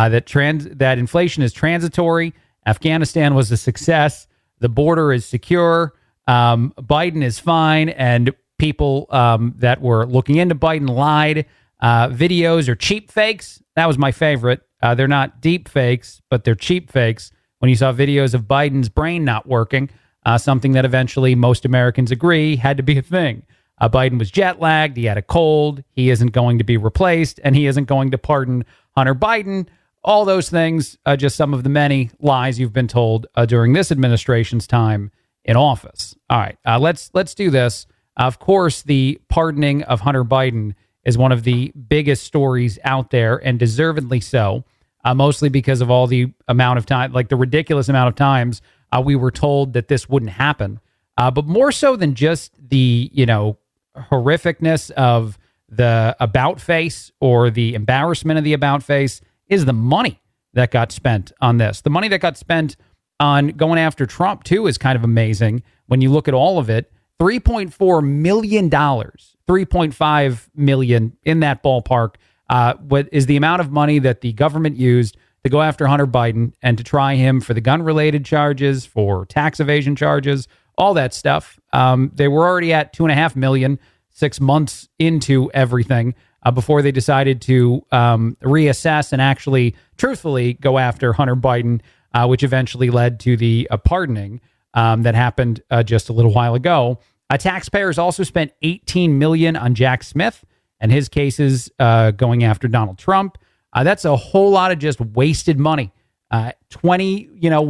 That inflation is transitory. Afghanistan was a success. The border is secure. Biden is fine. And people that were looking into Biden lied. Videos are cheap fakes. That was my favorite. They're not deep fakes, but they're cheap fakes. When you saw videos of Biden's brain not working, something that eventually most Americans agree had to be a thing. Biden was jet lagged. He had a cold. He isn't going to be replaced, and he isn't going to pardon Hunter Biden. All those things, just some of the many lies you've been told during this administration's time in office. All right, let's do this. Of course, the pardoning of Hunter Biden is one of the biggest stories out there, and deservedly so, mostly because of all the amount of time, like the ridiculous amount of times we were told that this wouldn't happen. But more so than just the, horrificness of the about face or the embarrassment of the about face is the money that got spent on this. The money that got spent on going after Trump, too, is kind of amazing when you look at all of it. $3.4 million, $3.5 million in that ballpark, what is the amount of money that the government used to go after Hunter Biden and to try him for the gun-related charges, for tax evasion charges, all that stuff. They were already at $2.5 million 6 months into everything before they decided to reassess and actually, truthfully, go after Hunter Biden, which eventually led to the pardoning that happened just a little while ago. Taxpayers also spent $18 million on Jack Smith and his cases going after Donald Trump. That's a whole lot of just wasted money. $22,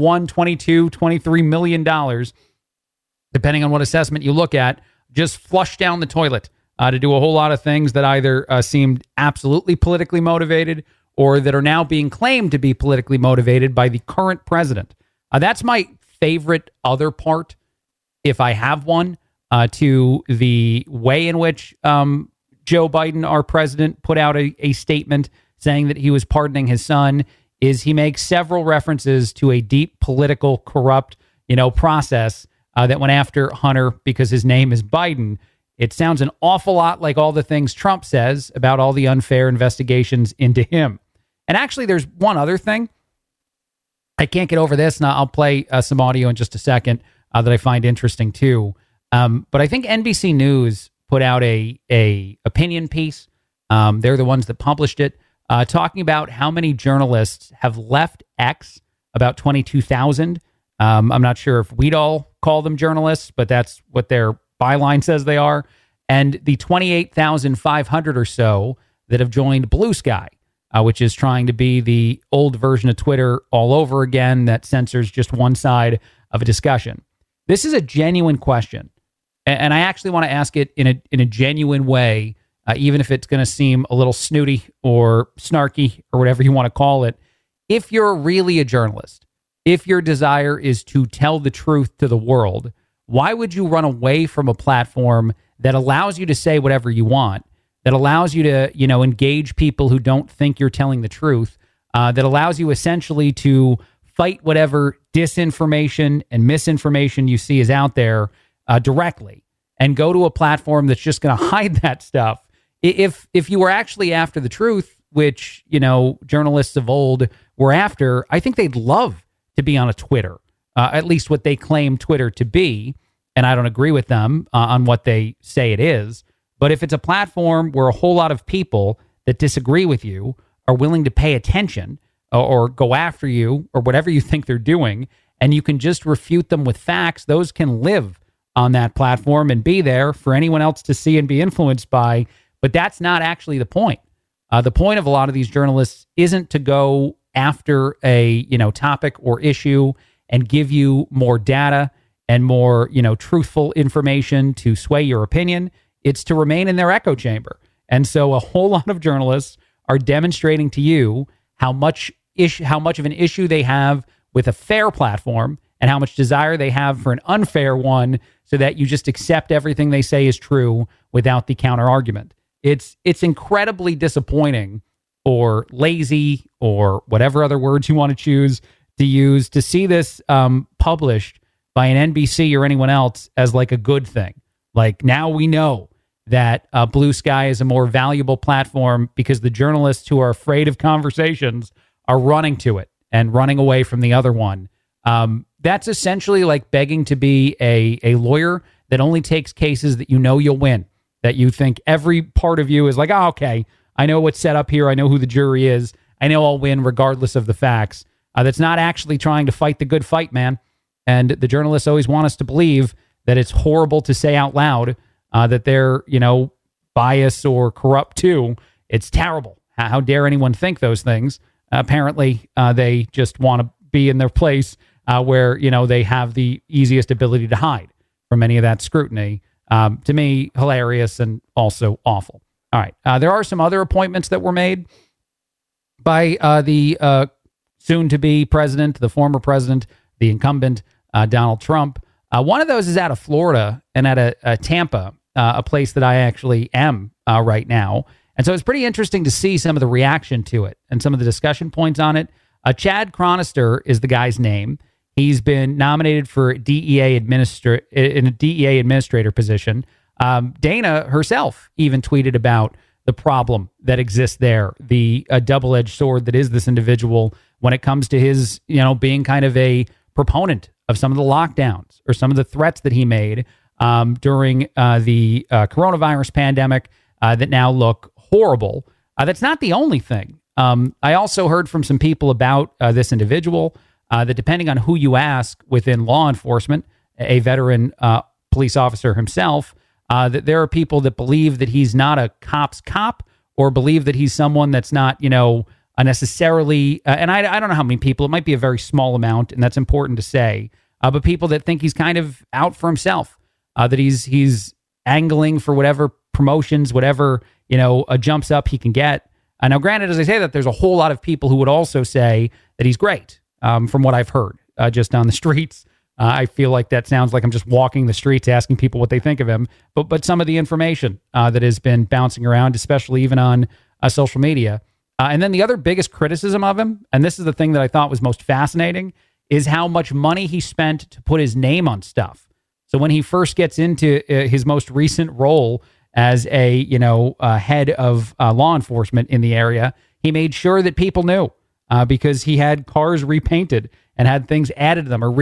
$23 million, depending on what assessment you look at, just flushed down the toilet to do a whole lot of things that either seemed absolutely politically motivated or that are now being claimed to be politically motivated by the current president. That's my favorite other part, if I have one, to the way in which Joe Biden, our president, put out a statement saying that he was pardoning his son, is he makes several references to a deep political corrupt, process that went after Hunter because his name is Biden. It sounds an awful lot like all the things Trump says about all the unfair investigations into him. And actually, there's one other thing. I can't get over this, and I'll play some audio in just a second that I find interesting too. But I think NBC News put out a opinion piece. They're the ones that published it, talking about how many journalists have left X, about 22,000. I'm not sure if we'd all call them journalists, but that's what their byline says they are. And the 28,500 or so that have joined Blue Sky, which is trying to be the old version of Twitter all over again that censors just one side of a discussion. This is a genuine question. And I actually want to ask it in a genuine way, even if it's going to seem a little snooty or snarky or whatever you want to call it. If you're really a journalist, if your desire is to tell the truth to the world, why would you run away from a platform that allows you to say whatever you want, that allows you to, engage people who don't think you're telling the truth, that allows you essentially to fight whatever disinformation and misinformation you see is out there directly, and go to a platform that's just going to hide that stuff? If you were actually after the truth, which, journalists of old were after, I think they'd love to be on a Twitter, at least what they claim Twitter to be. And I don't agree with them on what they say it is. But if it's a platform where a whole lot of people that disagree with you are willing to pay attention or go after you or whatever you think they're doing, and you can just refute them with facts, those can live on that platform and be there for anyone else to see and be influenced by. But that's not actually the point. The point of a lot of these journalists isn't to go after a topic or issue and give you more data and more truthful information to sway your opinion. It's to remain in their echo chamber. And so a whole lot of journalists are demonstrating to you how much of an issue they have with a fair platform and how much desire they have for an unfair one, so that you just accept everything they say is true without the counter argument. It's incredibly disappointing, or lazy, or whatever other words you want to choose to use, to see this published by an NBC or anyone else as like a good thing. Like, now we know that Blue Sky is a more valuable platform because the journalists who are afraid of conversations are running to it and running away from the other one. That's essentially like begging to be a lawyer that only takes cases that you'll win, that you think every part of you is like, oh, okay, I know what's set up here. I know who the jury is. I know I'll win regardless of the facts. That's not actually trying to fight the good fight, man. And the journalists always want us to believe that it's horrible to say out loud that they're, biased or corrupt too. It's terrible. How dare anyone think those things? Apparently, they just want to be in their place where, they have the easiest ability to hide from any of that scrutiny. To me, hilarious and also awful. All right. There are some other appointments that were made by the soon-to-be president, the former president, the incumbent, Donald Trump. One of those is out of Florida and at a Tampa, a place that I actually am right now. And so it's pretty interesting to see some of the reaction to it and some of the discussion points on it. Chad Chronister is the guy's name. He's been nominated for in a DEA administrator position. Dana herself even tweeted about the problem that exists there, the double-edged sword that is this individual when it comes to his, being kind of a proponent of some of the lockdowns or some of the threats that he made during the coronavirus pandemic that now look horrible. That's not the only thing. I also heard from some people about this individual that depending on who you ask within law enforcement, a veteran police officer himself, that there are people that believe that he's not a cop's cop or believe that he's someone that's not, necessarily, and I don't know how many people, it might be a very small amount, and that's important to say, but people that think he's kind of out for himself, that he's angling for whatever promotions, whatever, jumps up he can get. Now, granted, as I say that, there's a whole lot of people who would also say that he's great, from what I've heard, just on the streets. I feel like that sounds like I'm just walking the streets asking people what they think of him. But some of the information that has been bouncing around, especially even on social media. And then the other biggest criticism of him, and this is the thing that I thought was most fascinating, is how much money he spent to put his name on stuff. So when he first gets into his most recent role as a head of law enforcement in the area, he made sure that people knew because he had cars repainted and had things added to them or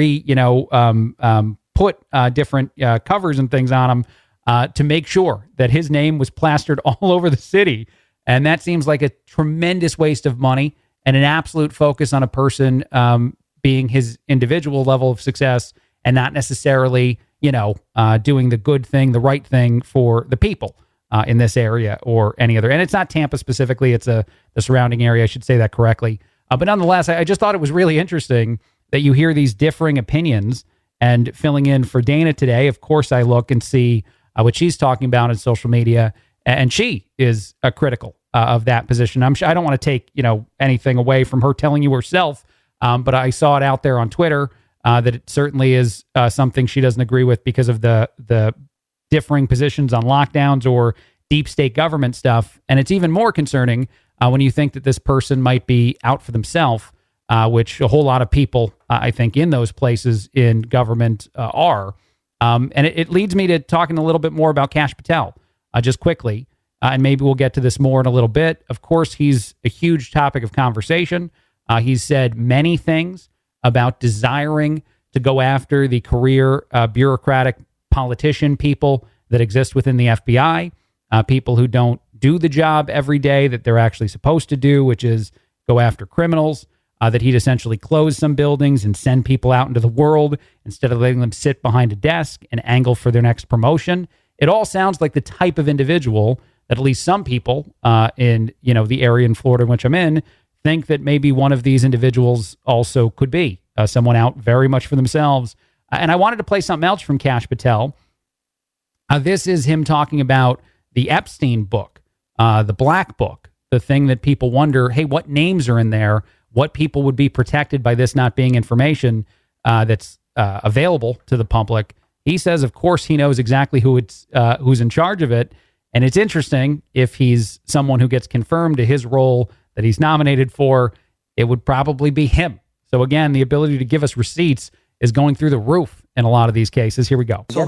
put different covers and things on them to make sure that his name was plastered all over the city. And that seems like a tremendous waste of money and an absolute focus on a person being his individual level of success and not necessarily, doing the good thing, the right thing for the people in this area or any other. And it's not Tampa specifically. It's the surrounding area. I should say that correctly. But nonetheless, I just thought it was really interesting that you hear these differing opinions. And filling in for Dana today, of course, I look and see what she's talking about on social media. And she is critical of that position. I'm sure I don't want to take, anything away from her telling you herself. But I saw it out there on Twitter that it certainly is something she doesn't agree with because of the differing positions on lockdowns or deep state government stuff. And it's even more concerning when you think that this person might be out for themselves, which a whole lot of people, I think, in those places in government are. And it leads me to talking a little bit more about Kash Patel, just quickly. And maybe we'll get to this more in a little bit. Of course, he's a huge topic of conversation. He's said many things about desiring to go after the career bureaucratic politician people that exist within the FBI, people who don't do the job every day that they're actually supposed to do, which is go after criminals, that he'd essentially close some buildings and send people out into the world instead of letting them sit behind a desk and angle for their next promotion. It all sounds like the type of individual that at least some people in the area in Florida in which I'm in think that maybe one of these individuals also could be someone out very much for themselves. And I wanted to play something else from Kash Patel. This is him talking about the Epstein book, the Black Book, the thing that people wonder, hey, what names are in there? What people would be protected by this not being information that's available to the public? He says, of course, he knows exactly who's in charge of it. And it's interesting, if he's someone who gets confirmed to his role that he's nominated for, it would probably be him. So again, the ability to give us receipts is going through the roof in a lot of these cases. Here we go. So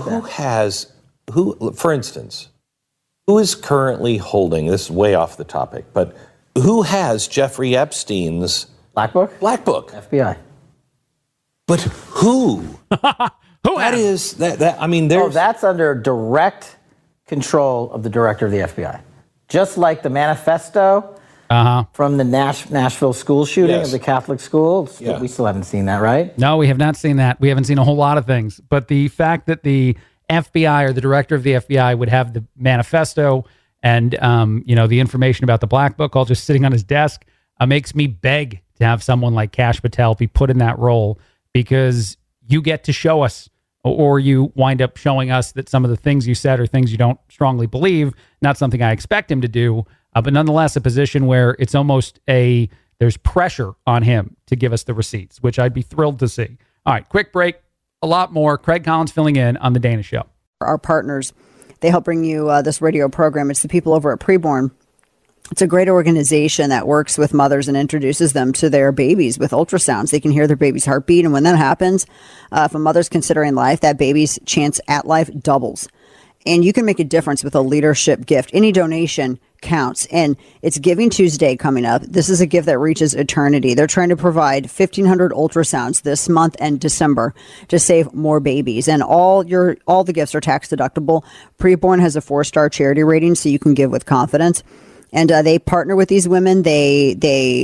for instance, who is currently holding, this is way off the topic, but who has Jeffrey Epstein's Black Book? Black Book. FBI. But who? Who that is that I mean, there's that's under direct control of the director of the FBI. Just like the manifesto from the Nashville school shooting of the Catholic school. Yeah. We still haven't seen that, right? No, we have not seen that. We haven't seen a whole lot of things. But the fact that the FBI or the director of the FBI would have the manifesto and the information about the Black Book all just sitting on his desk makes me beg to have someone like Kash Patel be put in that role, because you get to show us, or you wind up showing us that some of the things you said are things you don't strongly believe. Not something I expect him to do, but nonetheless a position where it's almost there's pressure on him to give us the receipts, which I'd be thrilled to see. All right, quick break. A lot more. Craig Collins filling in on The Dana Show. Our partners, they help bring you this radio program. It's the people over at Preborn. It's a great organization that works with mothers and introduces them to their babies with ultrasounds. They can hear their baby's heartbeat. And when that happens, if a mother's considering life, that baby's chance at life doubles. And you can make a difference with a leadership gift. Any donation counts. And it's Giving Tuesday coming up. This is a gift that reaches eternity. They're trying to provide 1,500 ultrasounds this month and December to save more babies. And all the gifts are tax deductible. Preborn has a 4-star charity rating, so you can give with confidence. And they partner with these women. They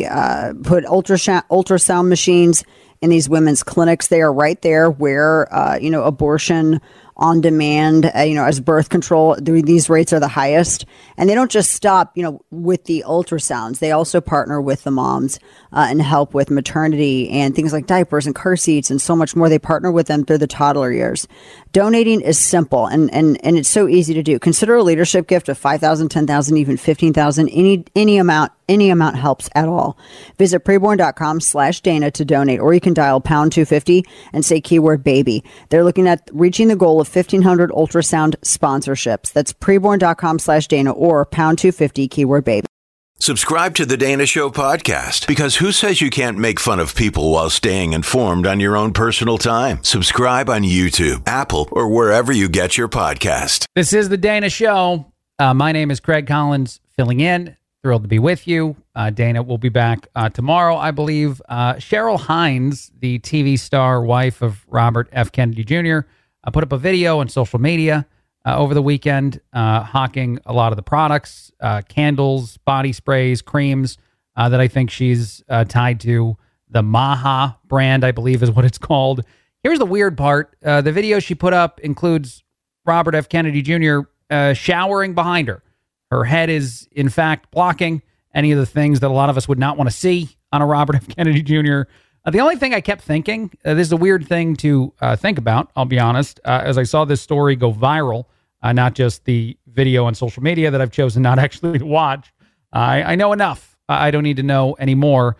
put ultrasound machines in these women's clinics. They are right there where abortion on demand, as birth control, these rates are the highest. And they don't just stop, with the ultrasounds. They also partner with the moms and help with maternity and things like diapers and car seats and so much more. They partner with them through the toddler years. Donating is simple and it's so easy to do. Consider a leadership gift of $5,000, $10,000, even $15,000. Any amount helps at all. Visit preborn.com/Dana to donate, or you can dial pound 250 and say keyword baby. They're looking at reaching the goal of 1,500 ultrasound sponsorships. That's preborn.com/Dana or pound 250 keyword baby. Subscribe to the Dana Show podcast, because who says you can't make fun of people while staying informed on your own personal time? Subscribe on YouTube, Apple, or wherever you get your podcast. This is the Dana Show. My name is Craig Collins, filling in. Thrilled to be with you. Dana will be back tomorrow, I believe. Cheryl Hines, the TV star wife of Robert F. Kennedy Jr., put up a video on social media over the weekend, hawking a lot of the products, candles, body sprays, creams that I think she's tied to. The Maha brand, I believe is what it's called. Here's the weird part. The video she put up includes Robert F. Kennedy Jr. Showering behind her. Her head is, in fact, blocking any of the things that a lot of us would not want to see on a Robert F. Kennedy Jr. The only thing I kept thinking, this is a weird thing to think about, I'll be honest, as I saw this story go viral, not just the video on social media that I've chosen not actually to watch. I know enough. I don't need to know anymore.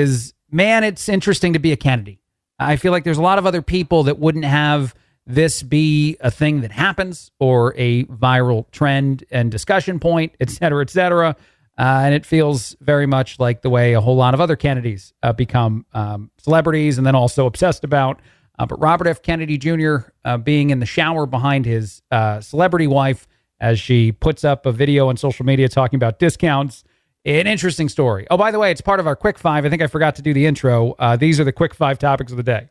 Man, it's interesting to be a Kennedy. I feel like there's a lot of other people that wouldn't have this be a thing that happens or a viral trend and discussion point, et cetera, et cetera. And it feels very much like the way a whole lot of other Kennedys become celebrities and then also obsessed about. But Robert F. Kennedy Jr. Being in the shower behind his celebrity wife as she puts up a video on social media talking about discounts. An interesting story. Oh, by the way, it's part of our Quick Five. I think I forgot to do the intro. These are the Quick Five topics of the day.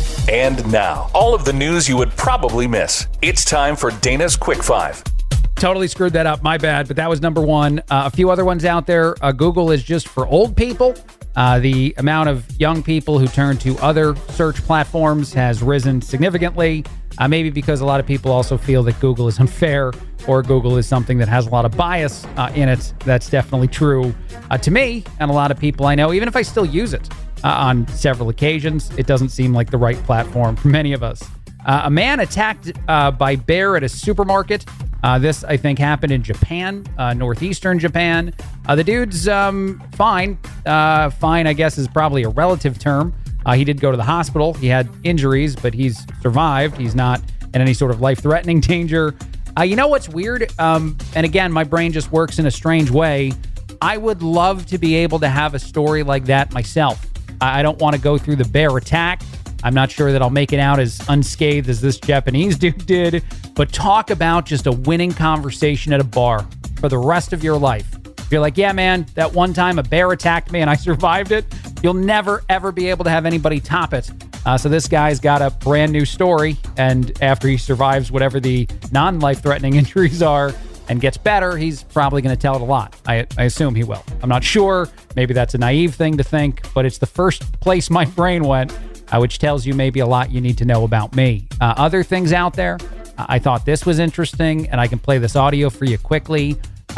And now, all of the news you would probably miss. It's time for Dana's Quick Five. Totally screwed that up. My bad, but that was number one. A few other ones out there. Google is just for old people. The amount of young people who turn to other search platforms has risen significantly. Maybe because a lot of people also feel that Google is unfair or Google is something that has a lot of bias in it. That's definitely true to me and a lot of people I know, even if I still use it on several occasions. It doesn't seem like the right platform for many of us. A man attacked by bear at a supermarket. This, I think, happened in Japan, northeastern Japan. The dude's fine. Fine, I guess, is probably a relative term. He did go to the hospital. He had injuries, but he's survived. He's not in any sort of life-threatening danger. You know what's weird? And again, my brain just works in a strange way. I would love to be able to have a story like that myself. I don't want to go through the bear attack. I'm not sure that I'll make it out as unscathed as this Japanese dude did, but talk about just a winning conversation at a bar for the rest of your life. If you're like, yeah, man, that one time a bear attacked me and I survived it, you'll never, ever be able to have anybody top it. So this guy's got a brand new story, and after he survives whatever the non-life-threatening injuries are and gets better, he's probably going to tell it a lot. I assume he will. I'm not sure. Maybe that's a naive thing to think, but it's the first place my brain went, which tells you maybe a lot you need to know about me. Other things out there, I thought this was interesting, and I can play this audio for you quickly.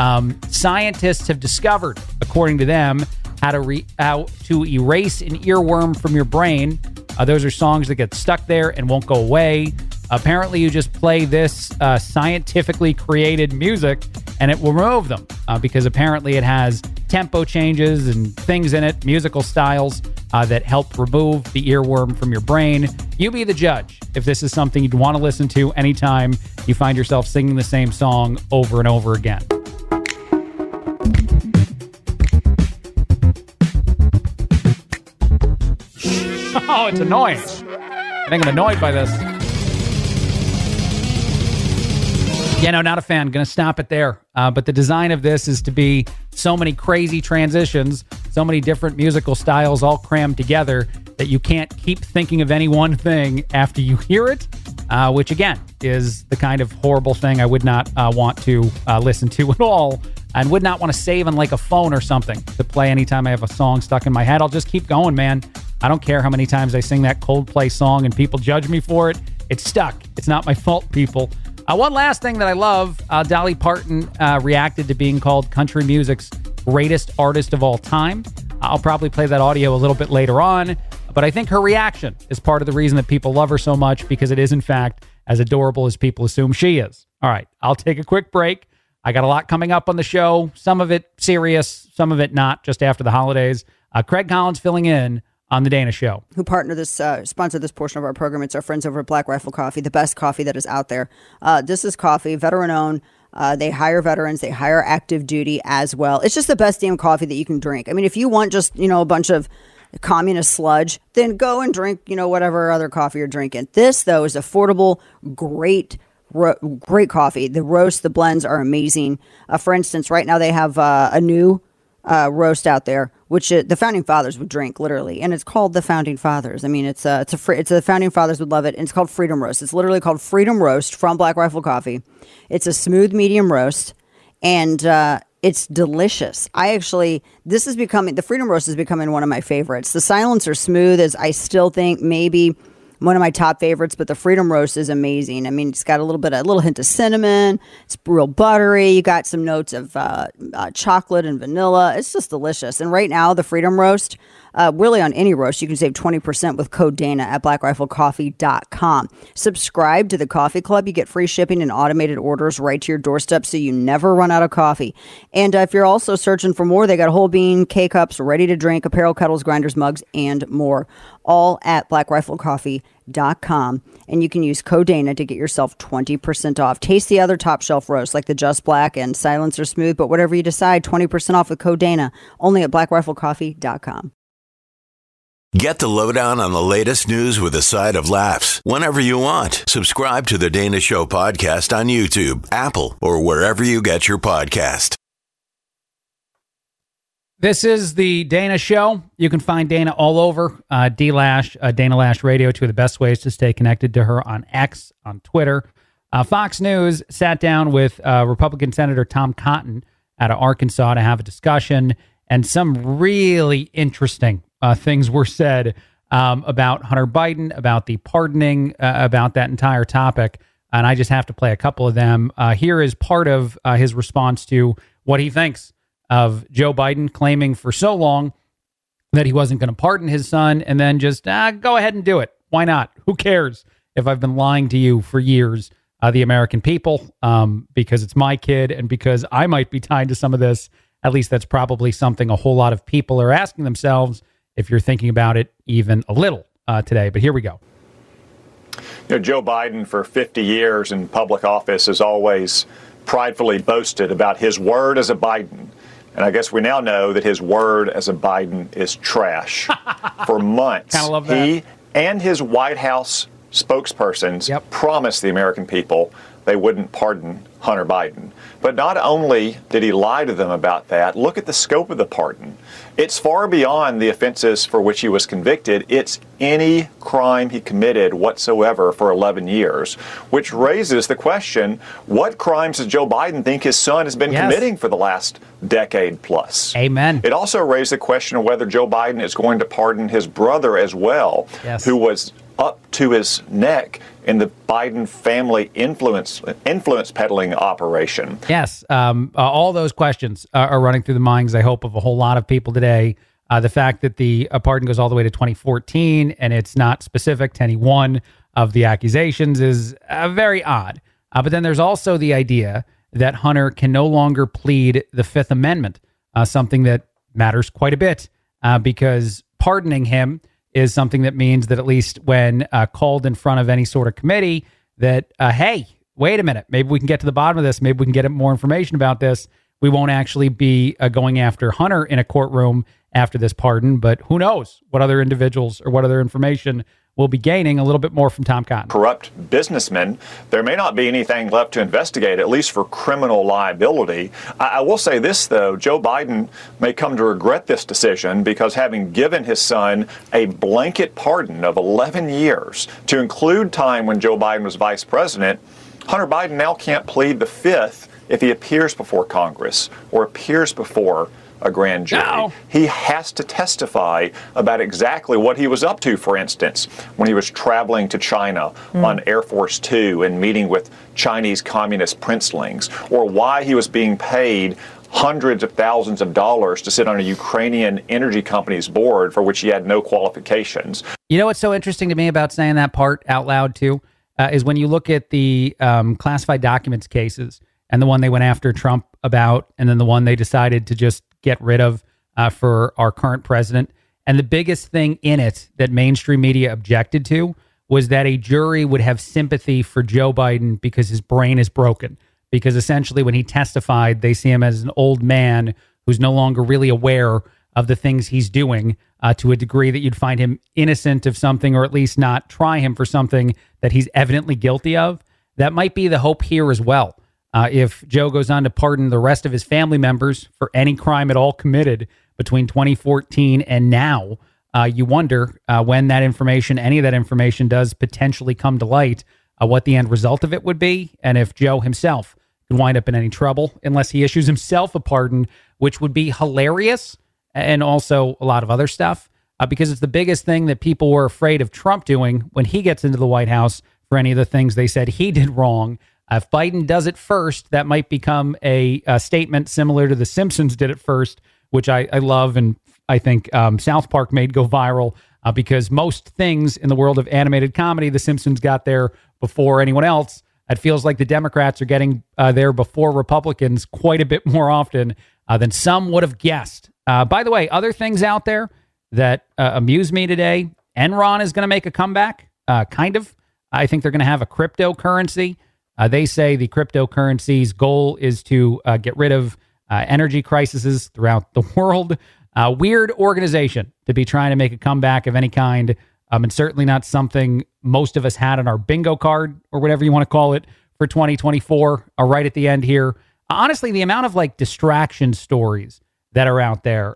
Scientists have discovered, according to them, how to erase an earworm from your brain. Those are songs that get stuck there and won't go away. Apparently, you just play this scientifically created music and it will remove them because apparently it has tempo changes and things in it, musical styles that help remove the earworm from your brain. You be the judge if this is something you'd want to listen to anytime you find yourself singing the same song over and over again. Oh, it's annoying. I think I'm annoyed by this. Yeah, no, not a fan. Going to stop it there. But the design of this is to be so many crazy transitions, so many different musical styles all crammed together that you can't keep thinking of any one thing after you hear it, which, again, is the kind of horrible thing I would not want to listen to at all, and would not want to save on like a phone or something to play anytime I have a song stuck in my head. I'll just keep going, man. I don't care how many times I sing that Coldplay song and people judge me for it. It's stuck. It's not my fault, people. One last thing that I love, Dolly Parton reacted to being called country music's greatest artist of all time. I'll probably play that audio a little bit later on, but I think her reaction is part of the reason that people love her so much, because it is, in fact, as adorable as people assume she is. All right, I'll take a quick break. I got a lot coming up on the show, some of it serious, some of it not, just after the holidays. Craig Collins filling in on The Dana Show. Who sponsor this portion of our program. It's our friends over at Black Rifle Coffee, the best coffee that is out there. This is coffee, veteran-owned. They hire veterans. They hire active duty as well. It's just the best damn coffee that you can drink. I mean, if you want just, a bunch of communist sludge, then go and drink, whatever other coffee you're drinking. This, though, is affordable, great coffee. The roasts, the blends are amazing. For instance, right now they have a new roast out there, which the Founding Fathers would drink, literally, and it's called the Founding Fathers. I mean, it's the Founding Fathers would love it, and it's called Freedom Roast. It's literally called Freedom Roast from Black Rifle Coffee. It's a smooth medium roast, and it's delicious. The Freedom Roast is becoming one of my favorites. The Silencer Smooth is, I still think, maybe one of my top favorites, but the Freedom Roast is amazing. I mean, it's got a little hint of cinnamon. It's real buttery. You got some notes of chocolate and vanilla. It's just delicious. And right now, the Freedom Roast, really on any roast, you can save 20% with code Dana at blackriflecoffee.com. Subscribe to the Coffee Club. You get free shipping and automated orders right to your doorstep, so you never run out of coffee. And if you're also searching for more, they got whole bean K-Cups ready to drink, apparel, kettles, grinders, mugs, and more. All at blackriflecoffee.com. And you can use code Dana to get yourself 20% off. Taste the other top shelf roasts like the Just Black and Silencer Smooth, but whatever you decide, 20% off with code Dana. Only at blackriflecoffee.com. Get the lowdown on the latest news with a side of laughs whenever you want. Subscribe to the Dana Show podcast on YouTube, Apple, or wherever you get your podcast. This is the Dana Show. You can find Dana all over. D-Lash, Dana Lash Radio, two of the best ways to stay connected to her on X, on Twitter. Fox News sat down with Republican Senator Tom Cotton out of Arkansas to have a discussion, and some really interesting things were said about Hunter Biden, about the pardoning, about that entire topic. And I just have to play a couple of them. Here is part of his response to what he thinks of Joe Biden claiming for so long that he wasn't going to pardon his son, and then just go ahead and do it. Why not? Who cares if I've been lying to you for years, the American people, because it's my kid and because I might be tied to some of this. At least that's probably something a whole lot of people are asking themselves if you're thinking about it even a little today. But here we go. Joe Biden, for 50 years in public office, has always pridefully boasted about his word as a Biden. And I guess we now know that his word as a Biden is trash. For months, he and his White House spokespersons promised the American people they wouldn't pardon Hunter Biden. But not only did he lie to them about that, look at the scope of the pardon. It's far beyond the offenses for which he was convicted. It's any crime he committed whatsoever for 11 years, which raises the question, what crimes does Joe Biden think his son has been committing for the last decade plus? Amen. It also raised the question of whether Joe Biden is going to pardon his brother as well, who was up to his neck in the Biden family influence peddling operation. Yes, all those questions are running through the minds, I hope, of a whole lot of people today. The fact that the pardon goes all the way to 2014 and it's not specific to any one of the accusations is very odd. But then there's also the idea that Hunter can no longer plead the Fifth Amendment, something that matters quite a bit because pardoning him is something that means that at least when called in front of any sort of committee that, hey, wait a minute, maybe we can get to the bottom of this. Maybe we can get more information about this. We won't actually be going after Hunter in a courtroom after this pardon, but who knows what other individuals or what other information we'll be gaining. A little bit more from Tom Cotton. Corrupt businessmen. There may not be anything left to investigate, at least for criminal liability. I will say this, though. Joe Biden may come to regret this decision because having given his son a blanket pardon of 11 years to include time when Joe Biden was vice president, Hunter Biden now can't plead the fifth if he appears before Congress or appears before a grand jury. No. He has to testify about exactly what he was up to, for instance, when he was traveling to China on Air Force Two and meeting with Chinese communist princelings, or why he was being paid hundreds of thousands of dollars to sit on a Ukrainian energy company's board for which he had no qualifications. You know what's so interesting to me about saying that part out loud, too, is when you look at the classified documents cases and the one they went after Trump about, and then the one they decided to just get rid of for our current president. And the biggest thing in it that mainstream media objected to was that a jury would have sympathy for Joe Biden because his brain is broken. Because essentially when he testified, they see him as an old man who's no longer really aware of the things he's doing to a degree that you'd find him innocent of something, or at least not try him for something that he's evidently guilty of. That might be the hope here as well. If Joe goes on to pardon the rest of his family members for any crime at all committed between 2014 and now, you wonder when that information, any of that information does potentially come to light, what the end result of it would be, and if Joe himself could wind up in any trouble unless he issues himself a pardon, which would be hilarious, and also a lot of other stuff, because it's the biggest thing that people were afraid of Trump doing when he gets into the White House for any of the things they said he did wrong. If Biden does it first, that might become a statement similar to The Simpsons did it first, which I love, and I think South Park made go viral because most things in the world of animated comedy, The Simpsons got there before anyone else. It feels like the Democrats are getting there before Republicans quite a bit more often than some would have guessed. By the way, other things out there that amuse me today, Enron is going to make a comeback, kind of. I think they're going to have a cryptocurrency. They say the cryptocurrency's goal is to get rid of energy crises throughout the world. Weird organization to be trying to make a comeback of any kind, and certainly not something most of us had on our bingo card or whatever you want to call it for 2024. Right at the end here, honestly, the amount of like distraction stories that are out there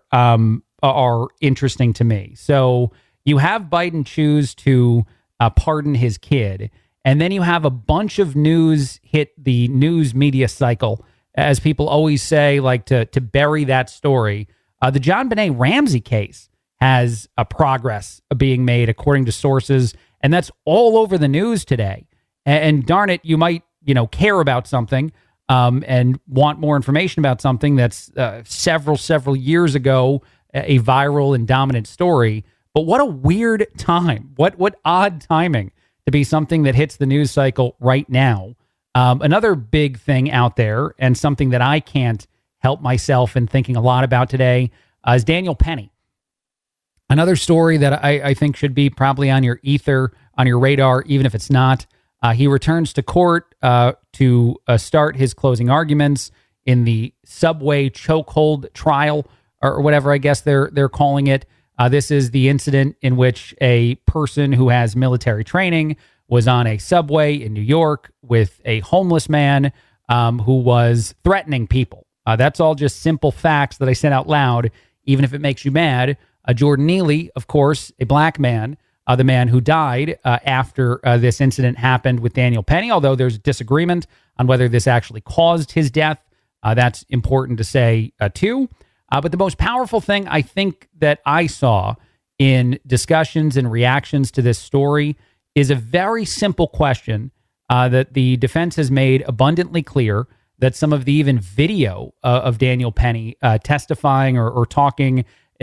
are interesting to me. So you have Biden choose to pardon his kid. And then you have a bunch of news hit the news media cycle, as people always say, like to bury that story. The JonBenet Ramsey case has a progress being made according to sources, and that's all over the news today. And darn it, you might care about something and want more information about something that's several years ago a viral and dominant story. But what a weird time! What odd timing to be something that hits the news cycle right now. Another big thing out there, and something that I can't help myself in thinking a lot about today, is Daniel Penny. Another story that I think should be probably on your ether, on your radar, even if it's not. He returns to court to start his closing arguments in the subway chokehold trial, or whatever I guess they're calling it. This is the incident in which a person who has military training was on a subway in New York with a homeless man who was threatening people. That's all just simple facts that I said out loud, even if it makes you mad. Jordan Neely, of course, a black man, the man who died after this incident happened with Daniel Penny, although there's disagreement on whether this actually caused his death. That's important to say, too. But the most powerful thing I think that I saw in discussions and reactions to this story is a very simple question that the defense has made abundantly clear, that some of the even video of Daniel Penny testifying or talking,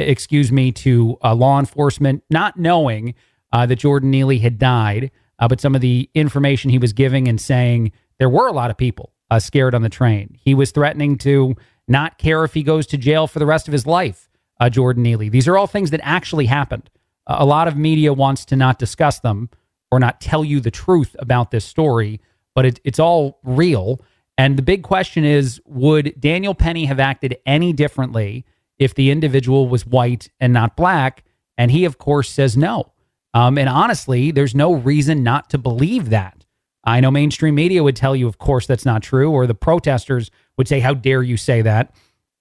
to law enforcement, not knowing that Jordan Neely had died, but some of the information he was giving and saying there were a lot of people scared on the train. He was threatening to not care if he goes to jail for the rest of his life, Jordan Neely. These are all things that actually happened. A lot of media wants to not discuss them or not tell you the truth about this story, but it's all real. And the big question is, would Daniel Penny have acted any differently if the individual was white and not black. And he, of course, says no. And honestly, there's no reason not to believe that. I know mainstream media would tell you, of course, that's not true, or the protesters would say, how dare you say that?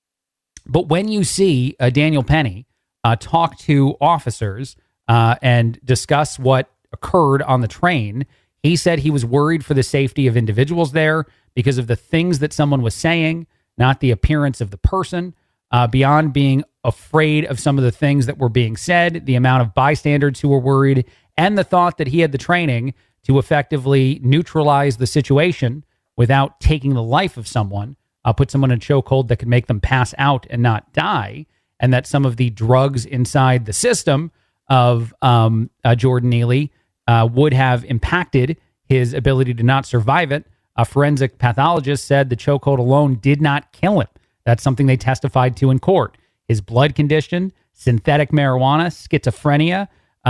But when you see Daniel Penny talk to officers and discuss what occurred on the train, he said he was worried for the safety of individuals there because of the things that someone was saying, not the appearance of the person, beyond being afraid of some of the things that were being said, the amount of bystanders who were worried, and the thought that he had the training to effectively neutralize the situation without taking the life of someone, put someone in a chokehold that could make them pass out and not die, and that some of the drugs inside the system of Jordan Neely would have impacted his ability to not survive it. A forensic pathologist said the chokehold alone did not kill him. That's something they testified to in court. His blood condition, synthetic marijuana, schizophrenia,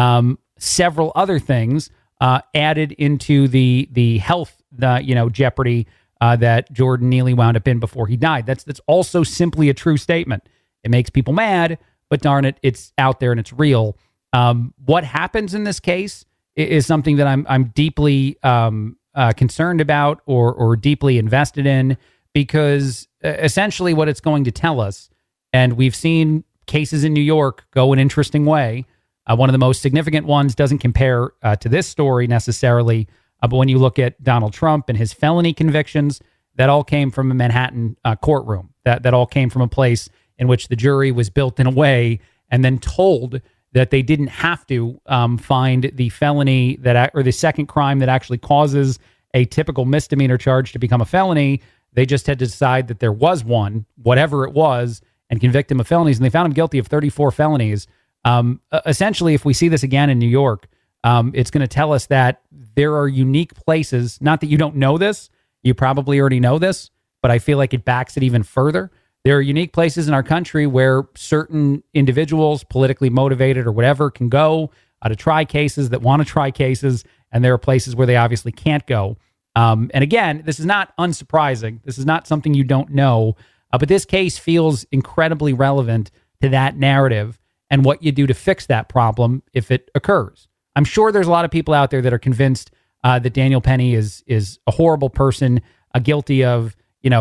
several other things added into the health jeopardy that Jordan Neely wound up in before he died. That's also simply a true statement. It makes people mad, but darn it, it's out there and it's real. What happens in this case is something that I'm deeply concerned about or deeply invested in, because essentially what it's going to tell us, and we've seen cases in New York go an interesting way. One of the most significant ones doesn't compare to this story necessarily, but when you look at Donald Trump and his felony convictions, that all came from a Manhattan courtroom. That all came from a place in which the jury was built in a way and then told that they didn't have to find the felony or the second crime that actually causes a typical misdemeanor charge to become a felony. They just had to decide that there was one, whatever it was, and convict him of felonies. And they found him guilty of 34 felonies. Essentially, if we see this again in New York, it's going to tell us that there are unique places, not that you don't know this, you probably already know this, but I feel like it backs it even further. There are unique places in our country where certain individuals, politically motivated or whatever, can go to try cases, that want to try cases, and there are places where they obviously can't go. And again, this is not unsurprising. This is not something you don't know, but this case feels incredibly relevant to that narrative and what you do to fix that problem if it occurs. I'm sure there's a lot of people out there that are convinced that Daniel Penny is a horrible person, guilty of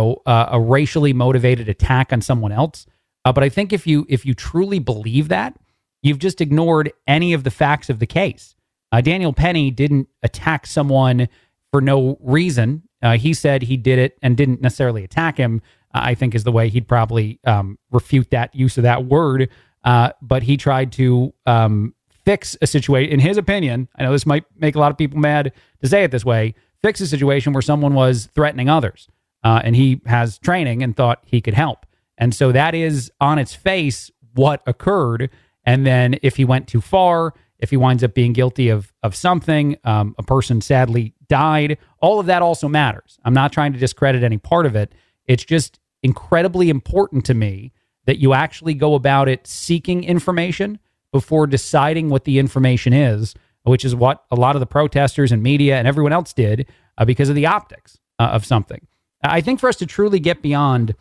a racially motivated attack on someone else. But I think if you truly believe that, you've just ignored any of the facts of the case. Daniel Penny didn't attack someone for no reason. He said he did it and didn't necessarily attack him, I think is the way he'd probably refute that use of that word. But he tried to fix a situation, in his opinion. I know this might make a lot of people mad to say it this way, fix a situation where someone was threatening others. And he has training and thought he could help. And so that is on its face what occurred. And then if he went too far, if he winds up being guilty of something, a person sadly died, all of that also matters. I'm not trying to discredit any part of it. It's just incredibly important to me that you actually go about it seeking information before deciding what the information is, which is what a lot of the protesters and media and everyone else did because of the optics of something. I think for us to truly get beyond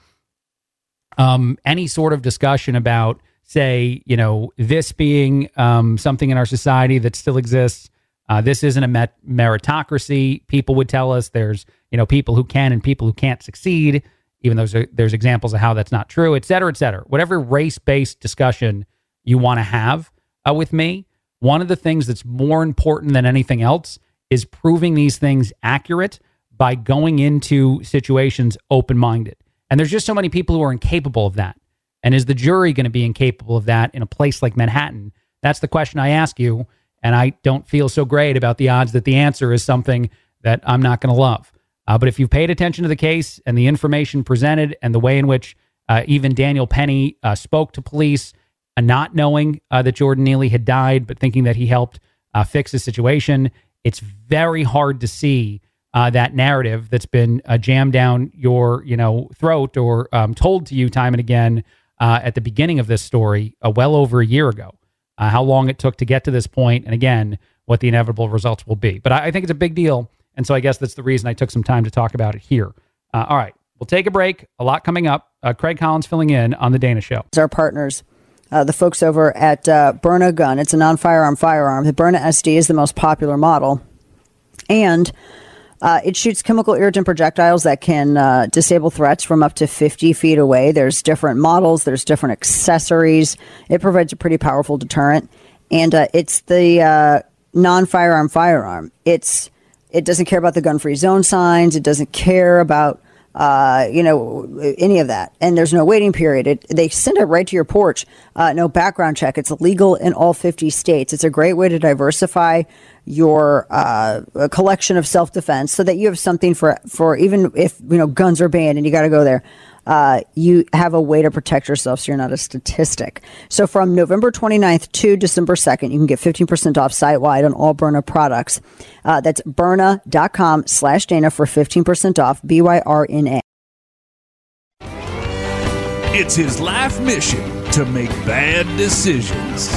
any sort of discussion about, say, this being something in our society that still exists, this isn't a meritocracy. People would tell us there's, people who can and people who can't succeed, even though there's examples of how that's not true, et cetera, et cetera. Whatever race-based discussion you want to have with me, one of the things that's more important than anything else is proving these things accurate by going into situations open-minded. And there's just so many people who are incapable of that. And is the jury going to be incapable of that in a place like Manhattan? That's the question I ask you. And I don't feel so great about the odds that the answer is something that I'm not going to love. But if you've paid attention to the case and the information presented and the way in which even Daniel Penny spoke to police, not knowing that Jordan Neely had died, but thinking that he helped fix the situation, it's very hard to see that narrative that's been jammed down your throat or told to you time and again at the beginning of this story well over a year ago. How long it took to get to this point, and again, what the inevitable results will be. But I think it's a big deal, and so I guess that's the reason I took some time to talk about it here. All right, We'll take a break. A lot coming up. Craig Collins filling in on The Dana Show. Our partners, the folks over at Byrna Gun. It's a non-firearm firearm. The Byrna SD is the most popular model. And it shoots chemical irritant projectiles that can disable threats from up to 50 feet away. There's different models. There's different accessories. It provides a pretty powerful deterrent. And it's the non-firearm firearm. It doesn't care about the gun-free zone signs. It doesn't care about any of that. And there's no waiting period. They send it right to your porch. No background check. It's illegal in all 50 states. It's a great way to diversify your collection of self-defense so that you have something for even if, guns are banned and you got to go there. You have a way to protect yourself so you're not a statistic. So from November 29th to December 2nd, you can get 15% off site-wide on all Byrna products. That's Byrna.com/Dana for 15% off, BYRNA. It's his life mission to make bad decisions.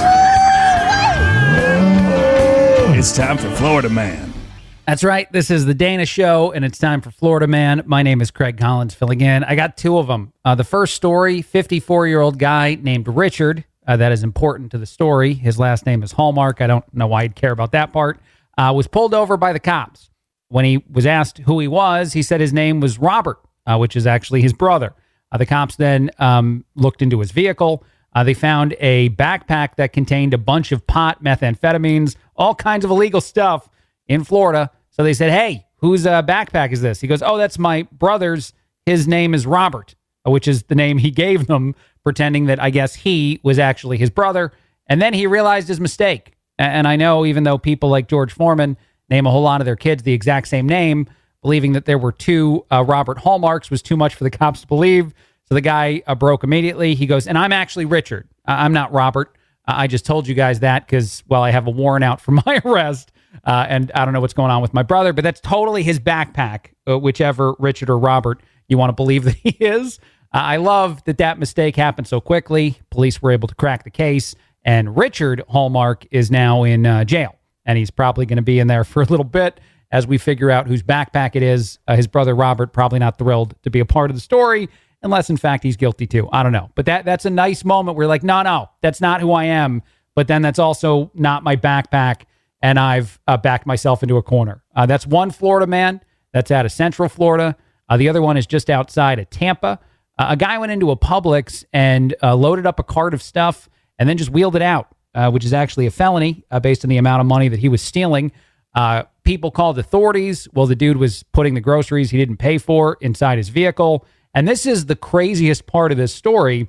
It's time for Florida Man. That's right. This is The Dana Show, and it's time for Florida Man. My name is Craig Collins filling in. I got two of them. The first story, 54-year-old guy named Richard. That is important to the story. His last name is Hallmark. I don't know why I'd care about that part. Was pulled over by the cops. When he was asked who he was, he said his name was Robert, which is actually his brother. The cops then looked into his vehicle. They found a backpack that contained a bunch of pot, methamphetamines, all kinds of illegal stuff in Florida. So they said, hey, whose backpack is this? He goes, oh, that's my brother's. His name is Robert, which is the name he gave them, pretending that I guess he was actually his brother. And then he realized his mistake. And I know even though people like George Foreman name a whole lot of their kids the exact same name, believing that there were two Robert Hallmarks was too much for the cops to believe. So the guy broke immediately. He goes, and I'm actually Richard. I'm not Robert. I just told you guys that because, well, I have a warrant out for my arrest. And I don't know what's going on with my brother, but that's totally his backpack, whichever Richard or Robert you want to believe that he is. I love that mistake happened so quickly. Police were able to crack the case, and Richard Hallmark is now in jail, and he's probably going to be in there for a little bit as we figure out whose backpack it is. His brother Robert probably not thrilled to be a part of the story, unless in fact he's guilty too. I don't know, but that's a nice moment where you're like, no, that's not who I am, but then that's also not my backpack. And I've backed myself into a corner. That's one Florida man. That's out of Central Florida. The other one is just outside of Tampa. A guy went into a Publix and loaded up a cart of stuff and then just wheeled it out, which is actually a felony based on the amount of money that he was stealing. People called authorities. Well, the dude was putting the groceries he didn't pay for inside his vehicle. And this is the craziest part of this story.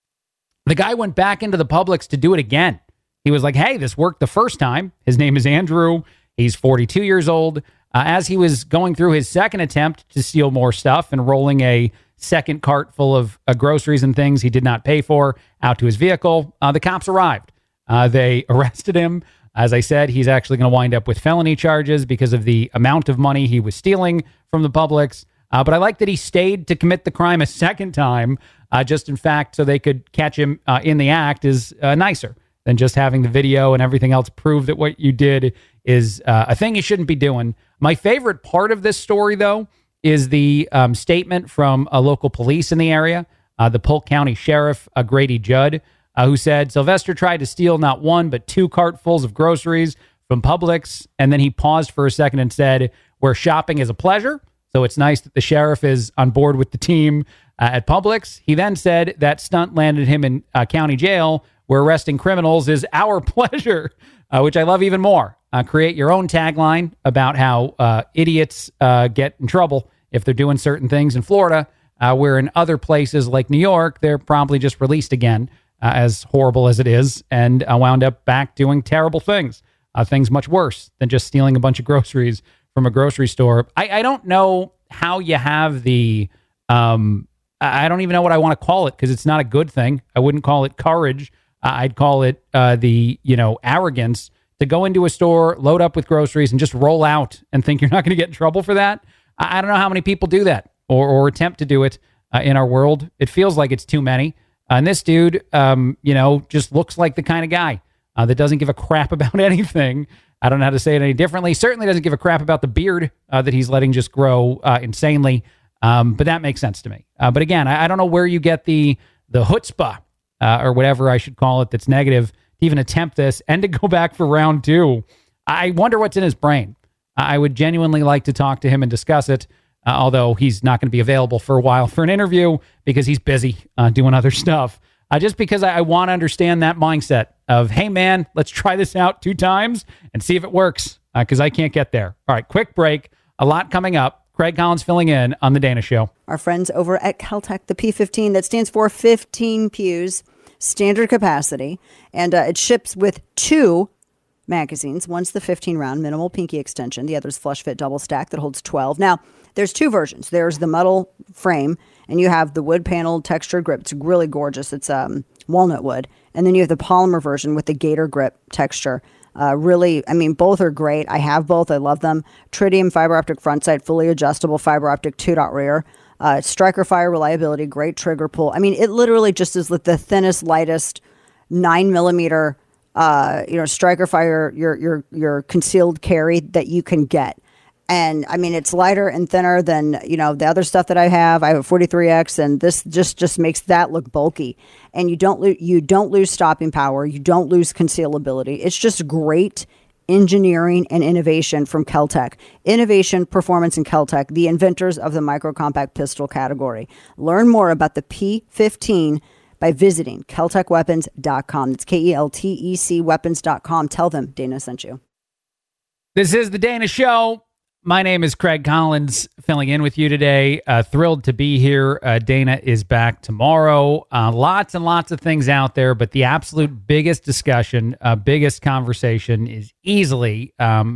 The guy went back into the Publix to do it again. He was like, hey, this worked the first time. His name is Andrew. He's 42 years old. As he was going through his second attempt to steal more stuff and rolling a second cart full of groceries and things he did not pay for out to his vehicle, the cops arrived. They arrested him. As I said, he's actually going to wind up with felony charges because of the amount of money he was stealing from the Publix. But I like that he stayed to commit the crime a second time, just in fact, so they could catch him in the act is nicer than just having the video and everything else prove that what you did is a thing you shouldn't be doing. My favorite part of this story, though, is the statement from a local police in the area, the Polk County Sheriff, Grady Judd, who said, Sylvester tried to steal not one, but two cartfuls of groceries from Publix. And then he paused for a second and said, where shopping is a pleasure. So it's nice that the sheriff is on board with the team at Publix. He then said that stunt landed him in county jail, where arresting criminals is our pleasure, which I love even more. Create your own tagline about how idiots get in trouble if they're doing certain things in Florida, where in other places like New York, they're probably just released again, as horrible as it is, and wound up back doing terrible things, things much worse than just stealing a bunch of groceries from a grocery store. I don't know how you have the... I don't even know what I want to call it because it's not a good thing. I wouldn't call it courage. I'd call it the arrogance to go into a store, load up with groceries, and just roll out and think you're not going to get in trouble for that. I don't know how many people do that or attempt to do it in our world. It feels like it's too many. And this dude, just looks like the kind of guy that doesn't give a crap about anything. I don't know how to say it any differently. Certainly doesn't give a crap about the beard that he's letting just grow insanely. But that makes sense to me. But again, I don't know where you get the chutzpah or whatever I should call it that's negative to even attempt this and to go back for round 2. I wonder what's in his brain. I would genuinely like to talk to him and discuss it, although he's not going to be available for a while for an interview because he's busy doing other stuff. Just because I want to understand that mindset of, hey, man, let's try this out 2 times and see if it works, because I can't get there. All right, quick break. A lot coming up. Craig Collins filling in on The Dana Show. Our friends over at Caltech, the P15, that stands for 15 pews, standard capacity, and it ships with 2 magazines. One's the 15 round minimal pinky extension. The other's flush fit double stack that holds 12. Now, there's 2 versions. There's the metal frame, and you have the wood panel textured grip. It's really gorgeous. It's walnut wood. And then you have the polymer version with the gator grip texture. Really, I mean, both are great. I have both. I love them. Tritium fiber optic front sight, fully adjustable fiber optic 2-dot rear. Striker fire reliability, great trigger pull. I mean, it literally just is like the thinnest, lightest 9mm, striker fire, your concealed carry that you can get. And I mean, it's lighter and thinner than, the other stuff that I have. I have a 43X, and this just makes that look bulky. And you don't lose stopping power. You don't lose concealability. It's just great engineering and innovation from Caltech. Innovation, performance, and Caltech, the inventors of the micro-compact pistol category. Learn more about the P15 by visiting KeltechWeapons.com. It's KELTEC weapons.com. Tell them Dana sent you. This is The Dana Show. My name is Craig Collins, filling in with you today. Thrilled to be here. Dana is back tomorrow. Lots and lots of things out there, but the absolute biggest discussion, biggest conversation is easily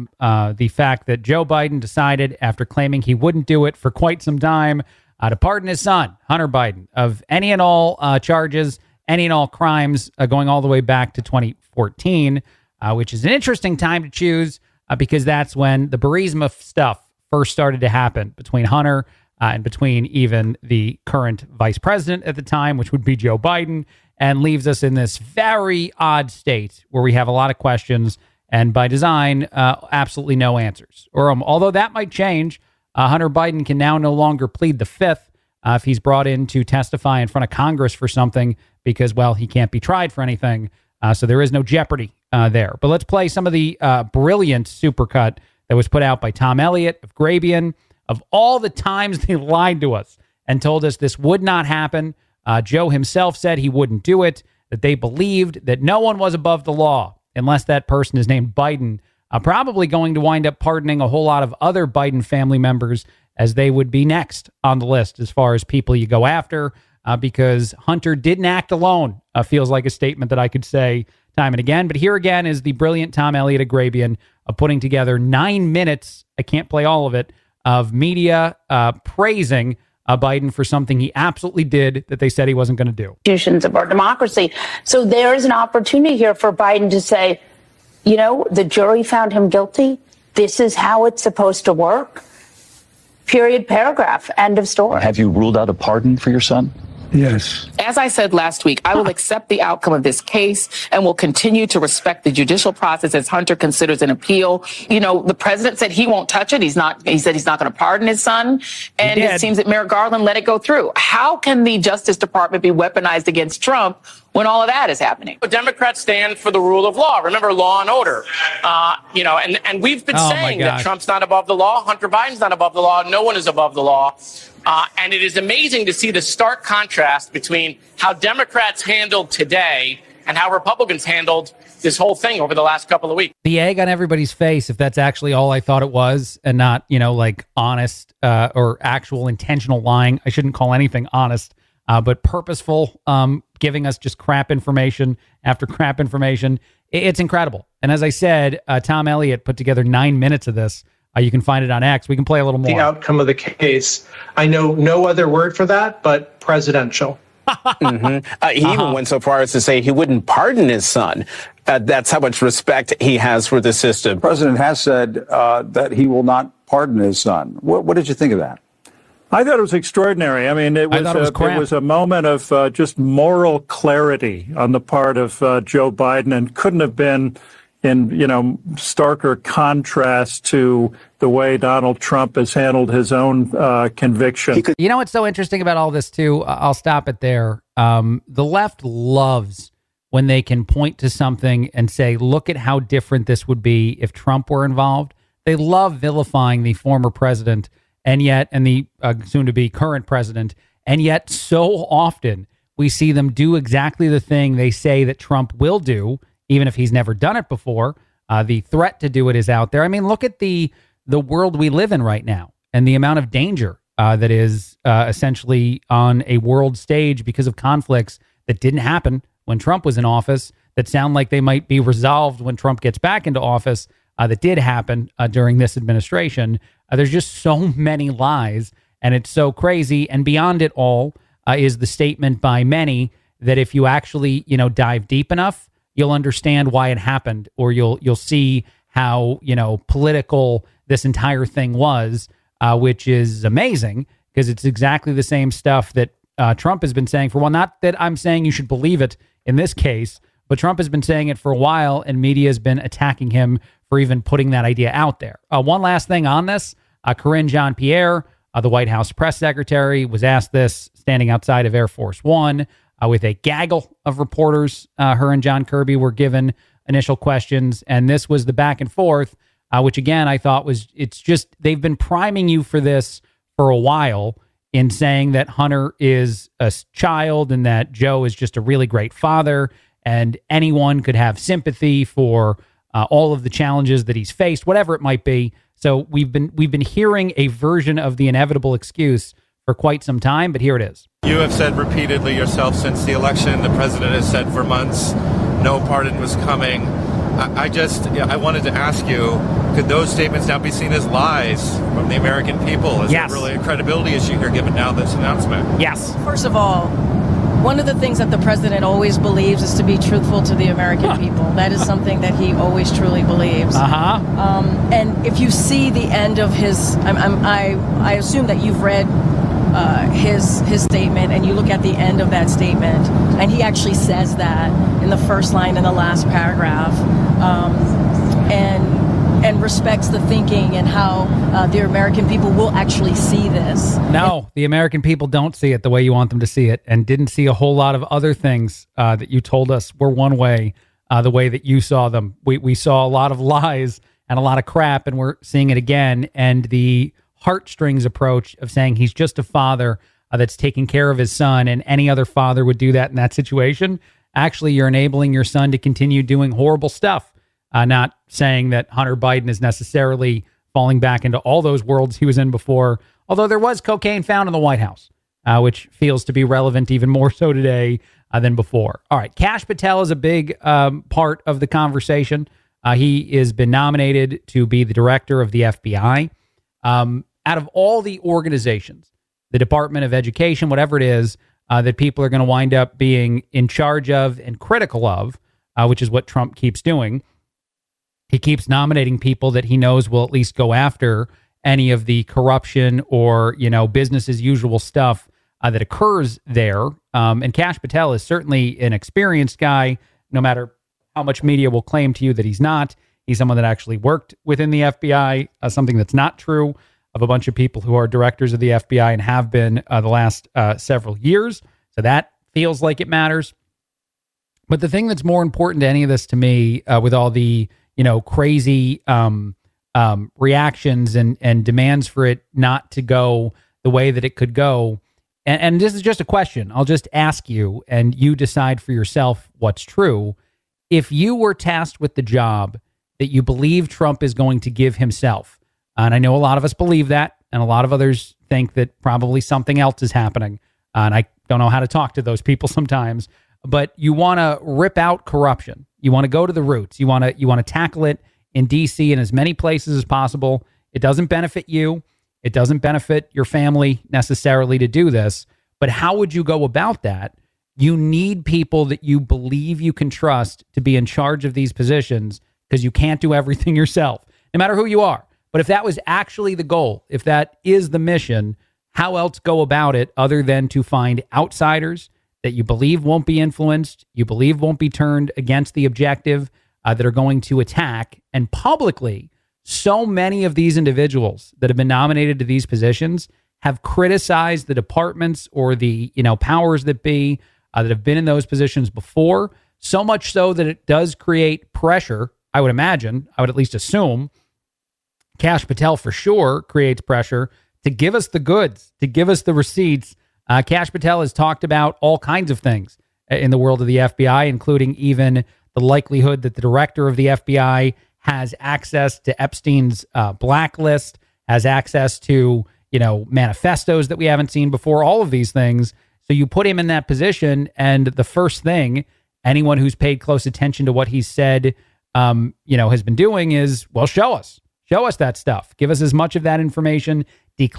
the fact that Joe Biden decided, after claiming he wouldn't do it for quite some time, to pardon his son, Hunter Biden, of any and all charges, any and all crimes, going all the way back to 2014, which is an interesting time to choose. Because that's when the Burisma stuff first started to happen between Hunter and between even the current vice president at the time, which would be Joe Biden, and leaves us in this very odd state where we have a lot of questions and, by design, absolutely no answers. Or although that might change, Hunter Biden can now no longer plead the fifth if he's brought in to testify in front of Congress for something because, well, he can't be tried for anything. So there is no jeopardy there. But let's play some of the brilliant supercut that was put out by Tom Elliott of Grabien, of all the times they lied to us and told us this would not happen. Joe himself said he wouldn't do it, that they believed that no one was above the law unless that person is named Biden, probably going to wind up pardoning a whole lot of other Biden family members, as they would be next on the list as far as people you go after. Because Hunter didn't act alone, feels like a statement that I could say time and again. But here again is the brilliant Tom Elliott of Grabien putting together 9 minutes, I can't play all of it, of media praising Biden for something he absolutely did that they said he wasn't going to do. Institutions of our democracy. So there is an opportunity here for Biden to say, the jury found him guilty. This is how it's supposed to work. Period, paragraph, end of story. Have you ruled out a pardon for your son? Yes. As I said last week, I will accept the outcome of this case and will continue to respect the judicial process as Hunter considers an appeal. The president said he won't touch it. He said he's not going to pardon his son. And it seems that Merrick Garland let it go through. How can the Justice Department be weaponized against Trump when all of that is happening? Democrats stand for the rule of law. Remember, law and order. And we've been saying that Trump's not above the law. Hunter Biden's not above the law. No one is above the law. And it is amazing to see the stark contrast between how Democrats handled today and how Republicans handled this whole thing over the last couple of weeks. The egg on everybody's face, if that's actually all I thought it was, and not, like honest or actual intentional lying. I shouldn't call anything honest, but purposeful, giving us just crap information after crap information. It's incredible. And as I said, Tom Elliott put together 9 minutes of this. You can find it on X. We can play a little more. The outcome of the case. I know no other word for that, but presidential. He even went so far as to say he wouldn't pardon his son. That's how much respect he has for the system. The president has said that he will not pardon his son. What did you think of that? I thought it was extraordinary. I mean, it was a moment of just moral clarity on the part of Joe Biden, and couldn't have been in starker contrast to the way Donald Trump has handled his own conviction. You know what's so interesting about all this too? I'll stop it there. The left loves when they can point to something and say, look at how different this would be if Trump were involved. They love vilifying the former president and the soon-to-be current president, and yet so often we see them do exactly the thing they say that Trump will do, even if he's never done it before. The threat to do it is out there. I mean, look at the world we live in right now and the amount of danger that is essentially on a world stage because of conflicts that didn't happen when Trump was in office, that sound like they might be resolved when Trump gets back into office, that did happen during this administration. There's just so many lies, and it's so crazy. And beyond it all is the statement by many that if you actually, dive deep enough, you'll understand why it happened, or you'll see how, political this entire thing was, which is amazing because it's exactly the same stuff that Trump has been saying for a while. Not that I'm saying you should believe it in this case, but Trump has been saying it for a while, and media has been attacking him for even putting that idea out there. One last thing on this, Karine Jean-Pierre, the White House press secretary, was asked this standing outside of Air Force One with a gaggle of reporters. Her and John Kirby were given initial questions, and this was the back and forth, which again, I thought it's just, they've been priming you for this for a while in saying that Hunter is a child and that Joe is just a really great father, and anyone could have sympathy for all of the challenges that he's faced, whatever it might be. So we've been hearing a version of the inevitable excuse for quite some time, but here it is. You have said repeatedly yourself since the election, the president has said for months, no pardon was coming. I wanted to ask you, could those statements now be seen as lies from the American people? Is there really a credibility issue here given now this announcement? Yes. First of all, one of the things that the president always believes is to be truthful to the American people. That is something that he always truly believes. And if you see the end of his, I assume that you've read his statement, and you look at the end of that statement, and he actually says that in the first line in the last paragraph, and respects the thinking and how the American people will actually see this. No, the American people don't see it the way you want them to see it, and didn't see a whole lot of other things that you told us were one way, the way that you saw them. We saw a lot of lies and a lot of crap, and we're seeing it again. And the heartstrings approach of saying he's just a father that's taking care of his son, and any other father would do that in that situation. Actually, you're enabling your son to continue doing horrible stuff. Not saying that Hunter Biden is necessarily falling back into all those worlds he was in before, although there was cocaine found in the White House, which feels to be relevant even more so today than before. All right, Kash Patel is a big part of the conversation. He has been nominated to be the director of the FBI. Out of all the organizations, the Department of Education, whatever it is, that people are going to wind up being in charge of and critical of, which is what Trump keeps doing, he keeps nominating people that he knows will at least go after any of the corruption or, business as usual stuff that occurs there. And Kash Patel is certainly an experienced guy, no matter how much media will claim to you that he's not. He's someone that actually worked within the FBI, something that's not true of a bunch of people who are directors of the FBI and have been the last several years. So that feels like it matters. But the thing that's more important to any of this to me, with all the crazy reactions and demands for it not to go the way that it could go, and this is just a question. I'll just ask you, and you decide for yourself what's true. If you were tasked with the job that you believe Trump is going to give himself, and I know a lot of us believe that, and a lot of others think that probably something else is happening, and I don't know how to talk to those people sometimes, but you want to rip out corruption. You want to go to the roots. You want to tackle it in D.C. and as many places as possible. It doesn't benefit you. It doesn't benefit your family necessarily to do this. But how would you go about that? You need people that you believe you can trust to be in charge of these positions, because you can't do everything yourself, no matter who you are. But if that was actually the goal, if that is the mission, how else go about it other than to find outsiders that you believe won't be influenced, you believe won't be turned against the objective, that are going to attack, and publicly, so many of these individuals that have been nominated to these positions have criticized the departments or the powers that be that have been in those positions before, so much so that it does create pressure. I would imagine, I would at least assume, Kash Patel for sure creates pressure to give us the goods, to give us the receipts. Kash Patel has talked about all kinds of things in the world of the FBI, including even the likelihood that the director of the FBI has access to Epstein's blacklist, has access to, manifestos that we haven't seen before, all of these things. So you put him in that position, and the first thing anyone who's paid close attention to what he's said, has been doing is, well, show us that stuff. Give us as much of that information,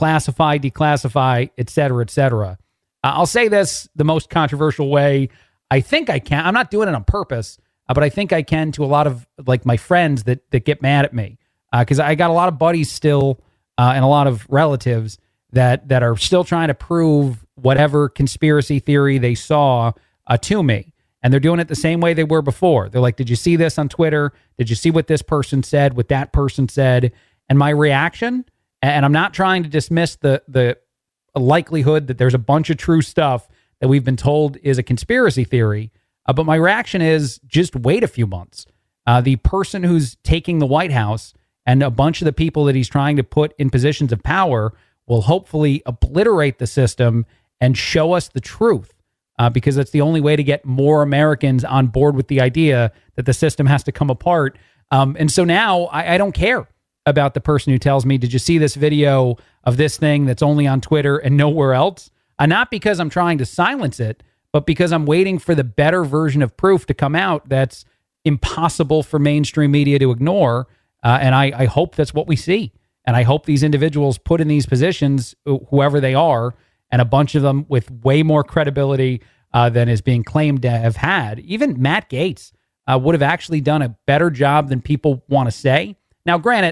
declassify, et cetera, et cetera. I'll say this the most controversial way I think I can. I'm not doing it on purpose, but I think I can to a lot of my friends that get mad at me, because I got a lot of buddies still and a lot of relatives that are still trying to prove whatever conspiracy theory they saw to me. And they're doing it the same way they were before. They're like, did you see this on Twitter? Did you see what this person said, what that person said? And my reaction, and I'm not trying to dismiss the likelihood that there's a bunch of true stuff that we've been told is a conspiracy theory, but my reaction is just wait a few months. The person who's taking the White House and a bunch of the people that he's trying to put in positions of power will hopefully obliterate the system and show us the truth, because that's the only way to get more Americans on board with the idea that the system has to come apart. And so now I don't care about the person who tells me, did you see this video of this thing that's only on Twitter and nowhere else? Not because I'm trying to silence it, but because I'm waiting for the better version of proof to come out that's impossible for mainstream media to ignore. And I hope that's what we see. And I hope these individuals put in these positions, whoever they are, and a bunch of them with way more credibility than is being claimed to have had. Even Matt Gaetz would have actually done a better job than people want to say. Now, granted,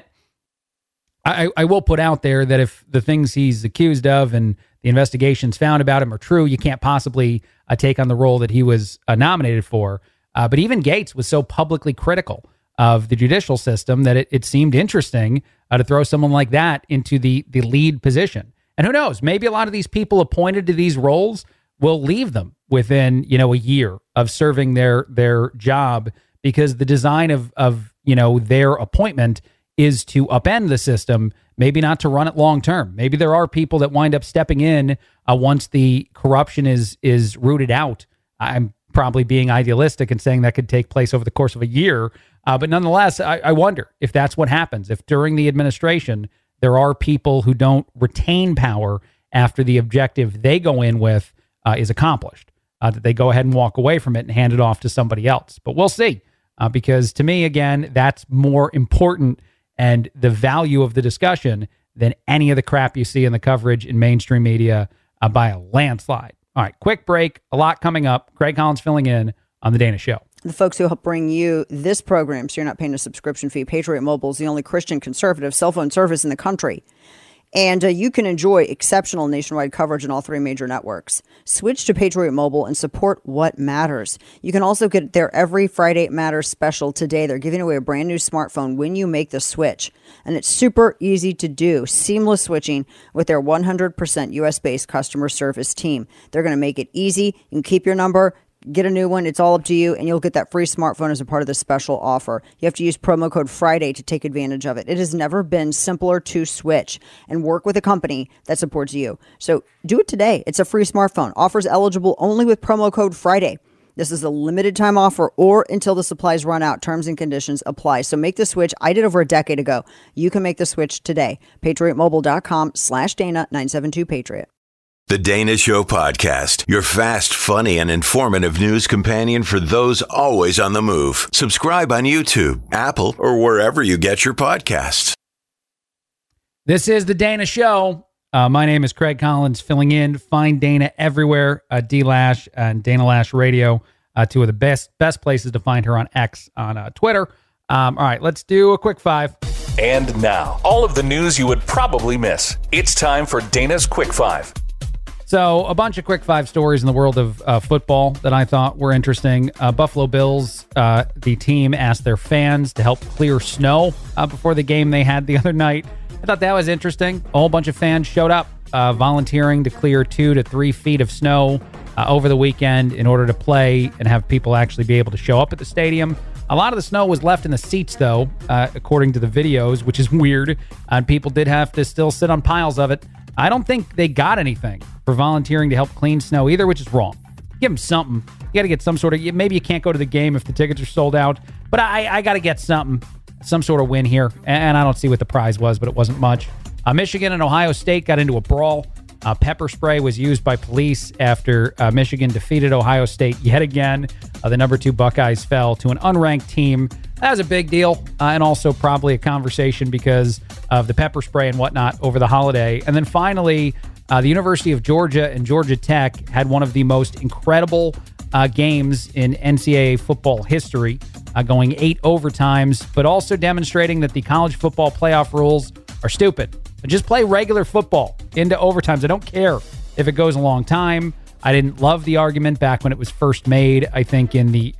I will put out there that if the things he's accused of and the investigations found about him are true, you can't possibly take on the role that he was nominated for. But even Gaetz was so publicly critical of the judicial system that it seemed interesting to throw someone like that into the lead position. And who knows, maybe a lot of these people appointed to these roles will leave them within, a year of serving their job, because the design of their appointment is to upend the system, maybe not to run it long term. Maybe there are people that wind up stepping in once the corruption is rooted out. I'm probably being idealistic and saying that could take place over the course of a year. But nonetheless, I wonder if that's what happens, if during the administration there are people who don't retain power after the objective they go in with is accomplished, that they go ahead and walk away from it and hand it off to somebody else. But we'll see, because to me, again, that's more important and the value of the discussion than any of the crap you see in the coverage in mainstream media by a landslide. All right, quick break. A lot coming up. Craig Collins filling in on The Dana Show. The folks who help bring you this program, so you're not paying a subscription fee. Patriot Mobile is the only Christian conservative cell phone service in the country. And you can enjoy exceptional nationwide coverage on all three major networks. Switch to Patriot Mobile and support what matters. You can also get their Every Friday Matters special today. They're giving away a brand new smartphone when you make the switch. And it's super easy to do. Seamless switching with their 100% US-based customer service team. They're going to make it easy. You can keep your number, get a new one. It's all up to you, and you'll get that free smartphone as a part of this special offer. You have to use promo code Friday to take advantage of it. It has never been simpler to switch and work with a company that supports you. So do it today. It's a free smartphone. Offers eligible only with promo code Friday. This is a limited time offer or until the supplies run out. Terms and conditions apply. So make the switch. I did over a decade ago. You can make the switch today. PatriotMobile.com/Dana972Patriot. The Dana Show Podcast, your fast, funny, and informative news companion for those always on the move. Subscribe on YouTube, Apple, or wherever you get your podcasts. This is The Dana Show. My name is Craig Collins, filling in. Find Dana everywhere. D-Lash and Dana Lash Radio, two of the best places to find her on X, on Twitter. All right, let's do a quick five. And now, all of the news you would probably miss. It's time for Dana's Quick Five. So a bunch of quick five stories in the world of football that I thought were interesting. Buffalo Bills the team asked their fans to help clear snow before the game they had the other night. I thought that was interesting. A whole bunch of fans showed up volunteering to clear 2 to 3 feet of snow over the weekend in order to play and have people actually be able to show up at the stadium. A lot of the snow was left in the seats, though, according to the videos, which is weird. And people did have to still sit on piles of it. I don't think they got anything for volunteering to help clean snow either, which is wrong. Give them something. You got to get some sort of... Maybe you can't go to the game if the tickets are sold out, but I got to get something, some sort of win here. And I don't see what the prize was, but it wasn't much. Michigan and Ohio State got into a brawl. Pepper spray was used by police after Michigan defeated Ohio State yet again. The number 2 Buckeyes fell to an unranked team. That was a big deal, and also probably a conversation because of the pepper spray and whatnot over the holiday. And then finally, the University of Georgia and Georgia Tech had one of the most incredible games in NCAA football history, going 8 overtimes, but also demonstrating that the college football playoff rules are stupid. Just play regular football into overtimes. I don't care if it goes a long time. I didn't love the argument back when it was first made, I think in the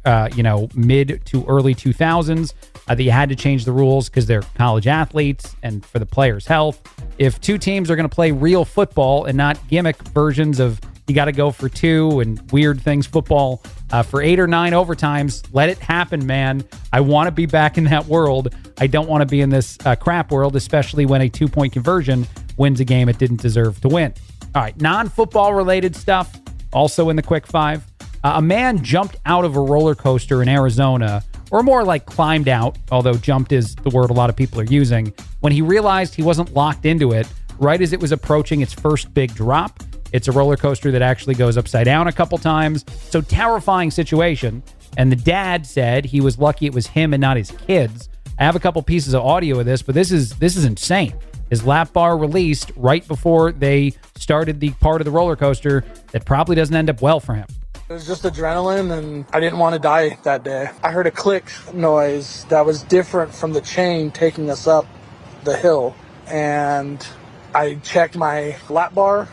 mid to early 2000s, that you had to change the rules because they're college athletes and for the players' health. If 2 teams are going to play real football and not gimmick versions of you got to go for 2 and weird things football for 8 or 9 overtimes, let it happen, man. I want to be back in that world. I don't want to be in this crap world, especially when a 2-point conversion wins a game it didn't deserve to win. All right, non-football related stuff, also in the Quick 5. A man jumped out of a roller coaster in Arizona, or more like climbed out, although jumped is the word a lot of people are using, when he realized he wasn't locked into it right as it was approaching its first big drop. It's a roller coaster that actually goes upside down a couple times. So terrifying situation. And the dad said he was lucky it was him and not his kids. I have a couple pieces of audio of this, but this is insane. His lap bar released right before they started the part of the roller coaster that probably doesn't end up well for him. It was just adrenaline, and I didn't want to die that day. I heard a click noise that was different from the chain taking us up the hill. And I checked my lap bar,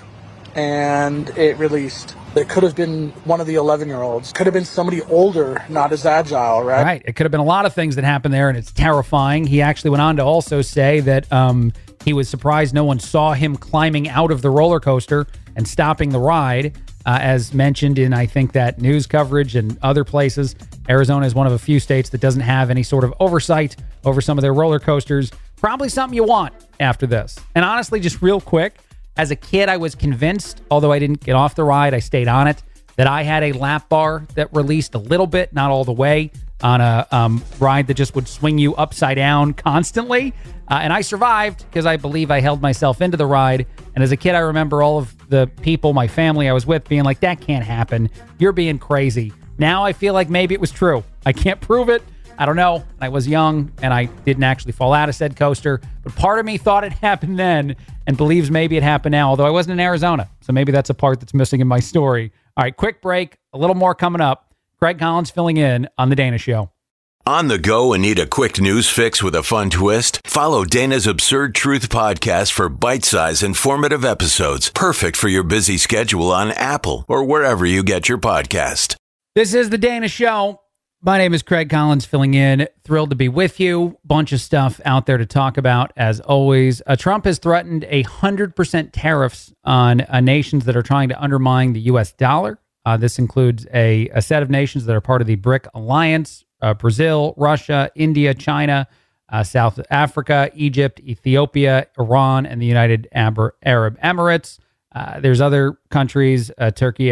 and it released. It could have been one of the 11-year-olds. Could have been somebody older, not as agile, right? Right. It could have been a lot of things that happened there, and it's terrifying. He actually went on to also say that he was surprised no one saw him climbing out of the roller coaster and stopping the ride. As mentioned in, I think, that news coverage and other places, Arizona is one of a few states that doesn't have any sort of oversight over some of their roller coasters. Probably something you want after this. And honestly, just real quick, as a kid, I was convinced, although I didn't get off the ride, I stayed on it, that I had a lap bar that released a little bit, not all the way, on a ride that just would swing you upside down constantly. And I survived because I believe I held myself into the ride. And as a kid, I remember all of the people, my family I was with, being like, that can't happen. You're being crazy. Now I feel like maybe it was true. I can't prove it. I don't know. I was young and I didn't actually fall out of said coaster, but part of me thought it happened then and believes maybe it happened now, although I wasn't in Arizona. So maybe that's a part that's missing in my story. All right, quick break. A little more coming up. Craig Collins filling in on The Dana Show. On the go and need a quick news fix with a fun twist? Follow Dana's Absurd Truth podcast for bite-sized, informative episodes, perfect for your busy schedule on Apple or wherever you get your podcast. This is The Dana Show. My name is Craig Collins filling in. Thrilled to be with you. Bunch of stuff out there to talk about, as always. Trump has threatened 100% tariffs on nations that are trying to undermine the U.S. dollar. This includes a set of nations that are part of the BRIC alliance, Brazil, Russia, India, China, South Africa, Egypt, Ethiopia, Iran, and the United Arab Emirates. There's other countries, Turkey,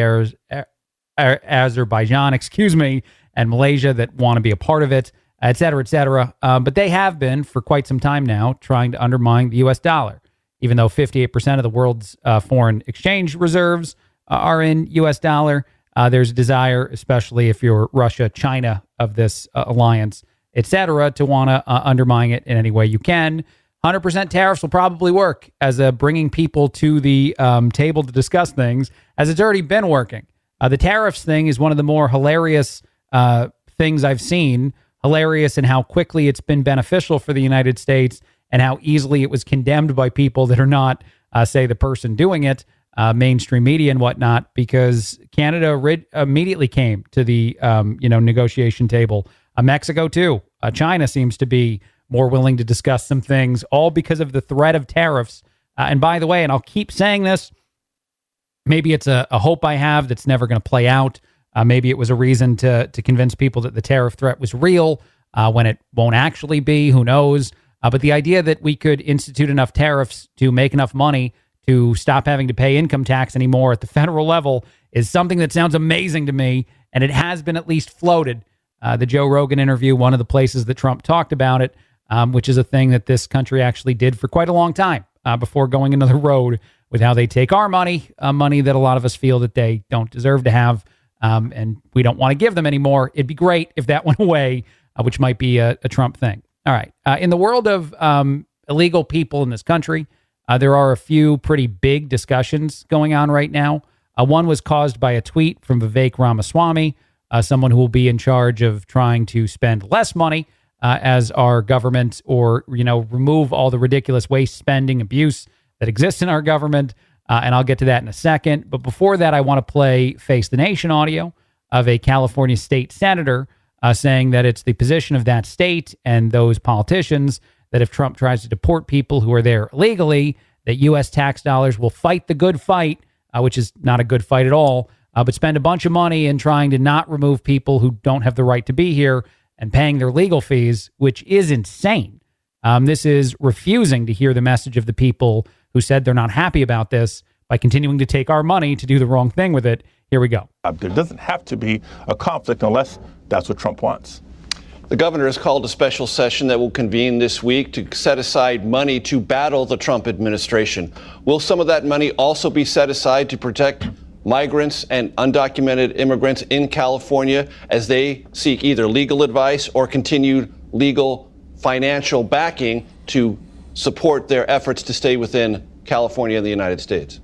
Azerbaijan, and Malaysia that want to be a part of it, et cetera, et cetera. But they have been, for quite some time now, trying to undermine the U.S. dollar. Even though 58% of the world's foreign exchange reserves are in U.S. dollar, there's a desire, especially if you're Russia, China of this alliance, et cetera, to want to undermine it in any way you can. 100% tariffs will probably work as bringing people to the table to discuss things, as it's already been working. The tariffs thing is one of the more hilarious things I've seen. Hilarious in how quickly it's been beneficial for the United States and how easily it was condemned by people that are not, say, the person doing it, mainstream media and whatnot, because Canada immediately came to the negotiation table Mexico too. China seems to be more willing to discuss some things, all because of the threat of tariffs. And by the way, and I'll keep saying this, maybe it's a hope I have that's never going to play out. Maybe it was a reason to convince people that the tariff threat was real when it won't actually be. Who knows? But the idea that we could institute enough tariffs to make enough money to stop having to pay income tax anymore at the federal level is something that sounds amazing to me. And it has been at least floated. The Joe Rogan interview, one of the places that Trump talked about it, which is a thing that this country actually did for quite a long time before going another road with how they take our money, money that a lot of us feel that they don't deserve to have, and we don't want to give them anymore. It'd be great if that went away, which might be a Trump thing. All right. In the world of illegal people in this country, there are a few pretty big discussions going on right now. One was caused by a tweet from Vivek Ramaswamy, someone who will be in charge of trying to spend less money as our government, or, remove all the ridiculous waste spending abuse that exists in our government. And I'll get to that in a second. But before that, I want to play Face the Nation audio of a California state senator saying that it's the position of that state and those politicians that if Trump tries to deport people who are there illegally, that U.S. tax dollars will fight the good fight, which is not a good fight at all, but spend a bunch of money in trying to not remove people who don't have the right to be here and paying their legal fees, which is insane. This is refusing to hear the message of the people who said they're not happy about this by continuing to take our money to do the wrong thing with it. Here we go. There doesn't have to be a conflict unless that's what Trump wants. The governor has called a special session that will convene this week to set aside money to battle the Trump administration. Will some of that money also be set aside to protect migrants and undocumented immigrants in California as they seek either legal advice or continued legal financial backing to support their efforts to stay within California and the United States?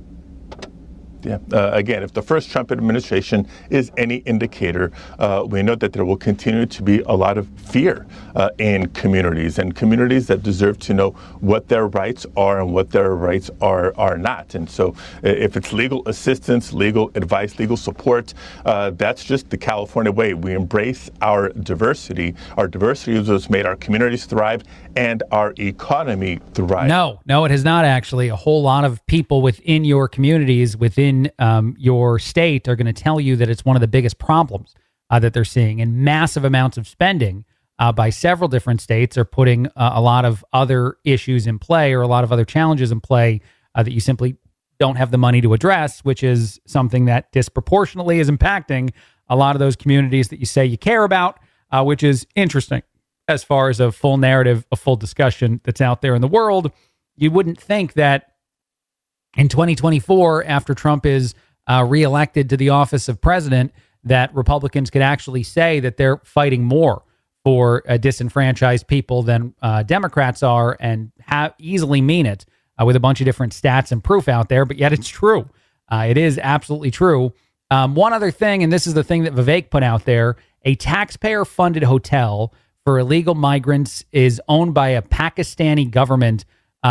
Yeah. Again, if the first Trump administration is any indicator, we know that there will continue to be a lot of fear in communities, and communities that deserve to know what their rights are and what their rights are not. And so if it's legal assistance, legal advice, legal support, that's just the California way. We embrace our diversity. Our diversity is what's made our communities thrive and our economy thrive. No, it has not actually. A whole lot of people within your communities, within your state, are going to tell you that it's one of the biggest problems that they're seeing, and massive amounts of spending by several different states are putting a lot of other issues in play, or a lot of other challenges in play that you simply don't have the money to address, which is something that disproportionately is impacting a lot of those communities that you say you care about, which is interesting as far as a full narrative, a full discussion that's out there in the world. You wouldn't think that in 2024, after Trump is reelected to the office of president, that Republicans could actually say that they're fighting more for disenfranchised people than Democrats are, and easily mean it with a bunch of different stats and proof out there. But yet it's true. It is absolutely true. One other thing, and this is the thing that Vivek put out there, a taxpayer-funded hotel for illegal migrants is owned by the Pakistani government,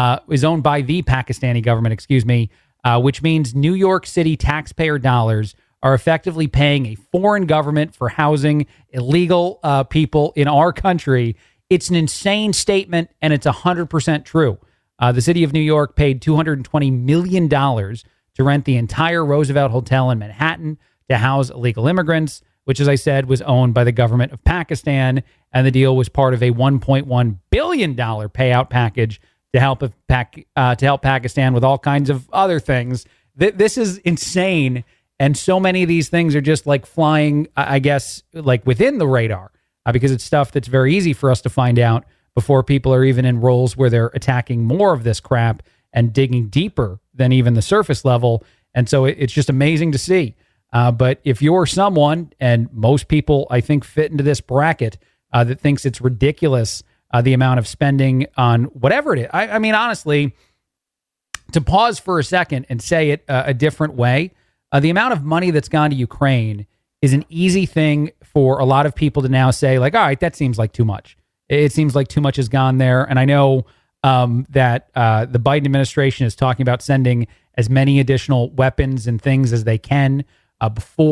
which means New York City taxpayer dollars are effectively paying a foreign government for housing illegal people in our country. It's an insane statement, and it's 100% true. The city of New York paid $220 million to rent the entire Roosevelt Hotel in Manhattan to house illegal immigrants, which, as I said, was owned by the government of Pakistan. And the deal was part of a $1.1 billion payout package to help Pakistan with all kinds of other things. This is insane. And so many of these things are just like flying, I guess, like within the radar, because it's stuff that's very easy for us to find out before people are even in roles where they're attacking more of this crap and digging deeper than even the surface level. And so it's just amazing to see. But if you're someone, and most people, I think, fit into this bracket that thinks it's ridiculous, the amount of spending on whatever it is. I mean, honestly, to pause for a second and say it a different way, the amount of money that's gone to Ukraine is an easy thing for a lot of people to now say, like, all right, that seems like too much. It seems like too much has gone there. And I know that the Biden administration is talking about sending as many additional weapons and things as they can before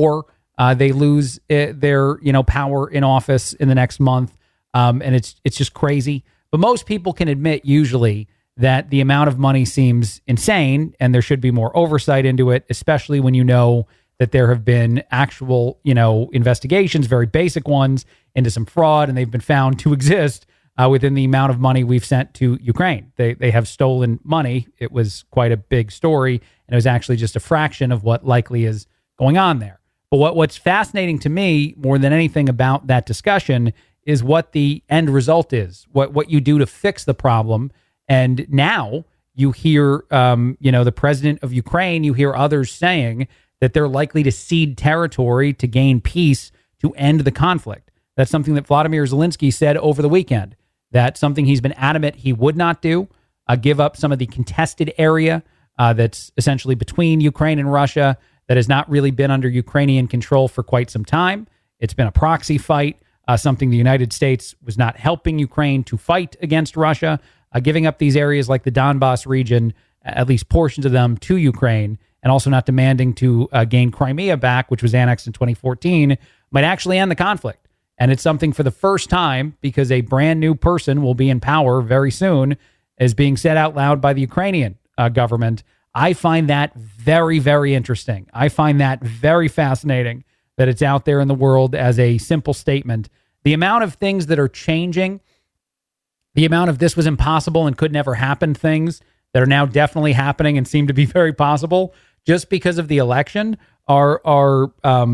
they lose their power in office in the next month, and it's just crazy. But most people can admit usually that the amount of money seems insane, and there should be more oversight into it, especially when you know that there have been actual investigations, very basic ones, into some fraud, and they've been found to exist within the amount of money we've sent to Ukraine. They have stolen money. It was quite a big story, and it was actually just a fraction of what likely is going on there. But what's fascinating to me more than anything about that discussion is what the end result is, what you do to fix the problem. And now you hear, the president of Ukraine, you hear others saying that they're likely to cede territory to gain peace to end the conflict. That's something that Vladimir Zelensky said over the weekend. That's something he's been adamant he would not do, give up some of the contested area that's essentially between Ukraine and Russia that has not really been under Ukrainian control for quite some time. It's been a proxy fight, something the United States was not helping Ukraine to fight against Russia, giving up these areas like the Donbas region, at least portions of them, to Ukraine, and also not demanding to gain Crimea back, which was annexed in 2014, might actually end the conflict. And it's something for the first time, because a brand new person will be in power very soon, is being said out loud by the Ukrainian government. I find that very, very interesting. I find that very fascinating that it's out there in the world as a simple statement. The amount of things that are changing, the amount of this was impossible and could never happen things that are now definitely happening and seem to be very possible just because of the election are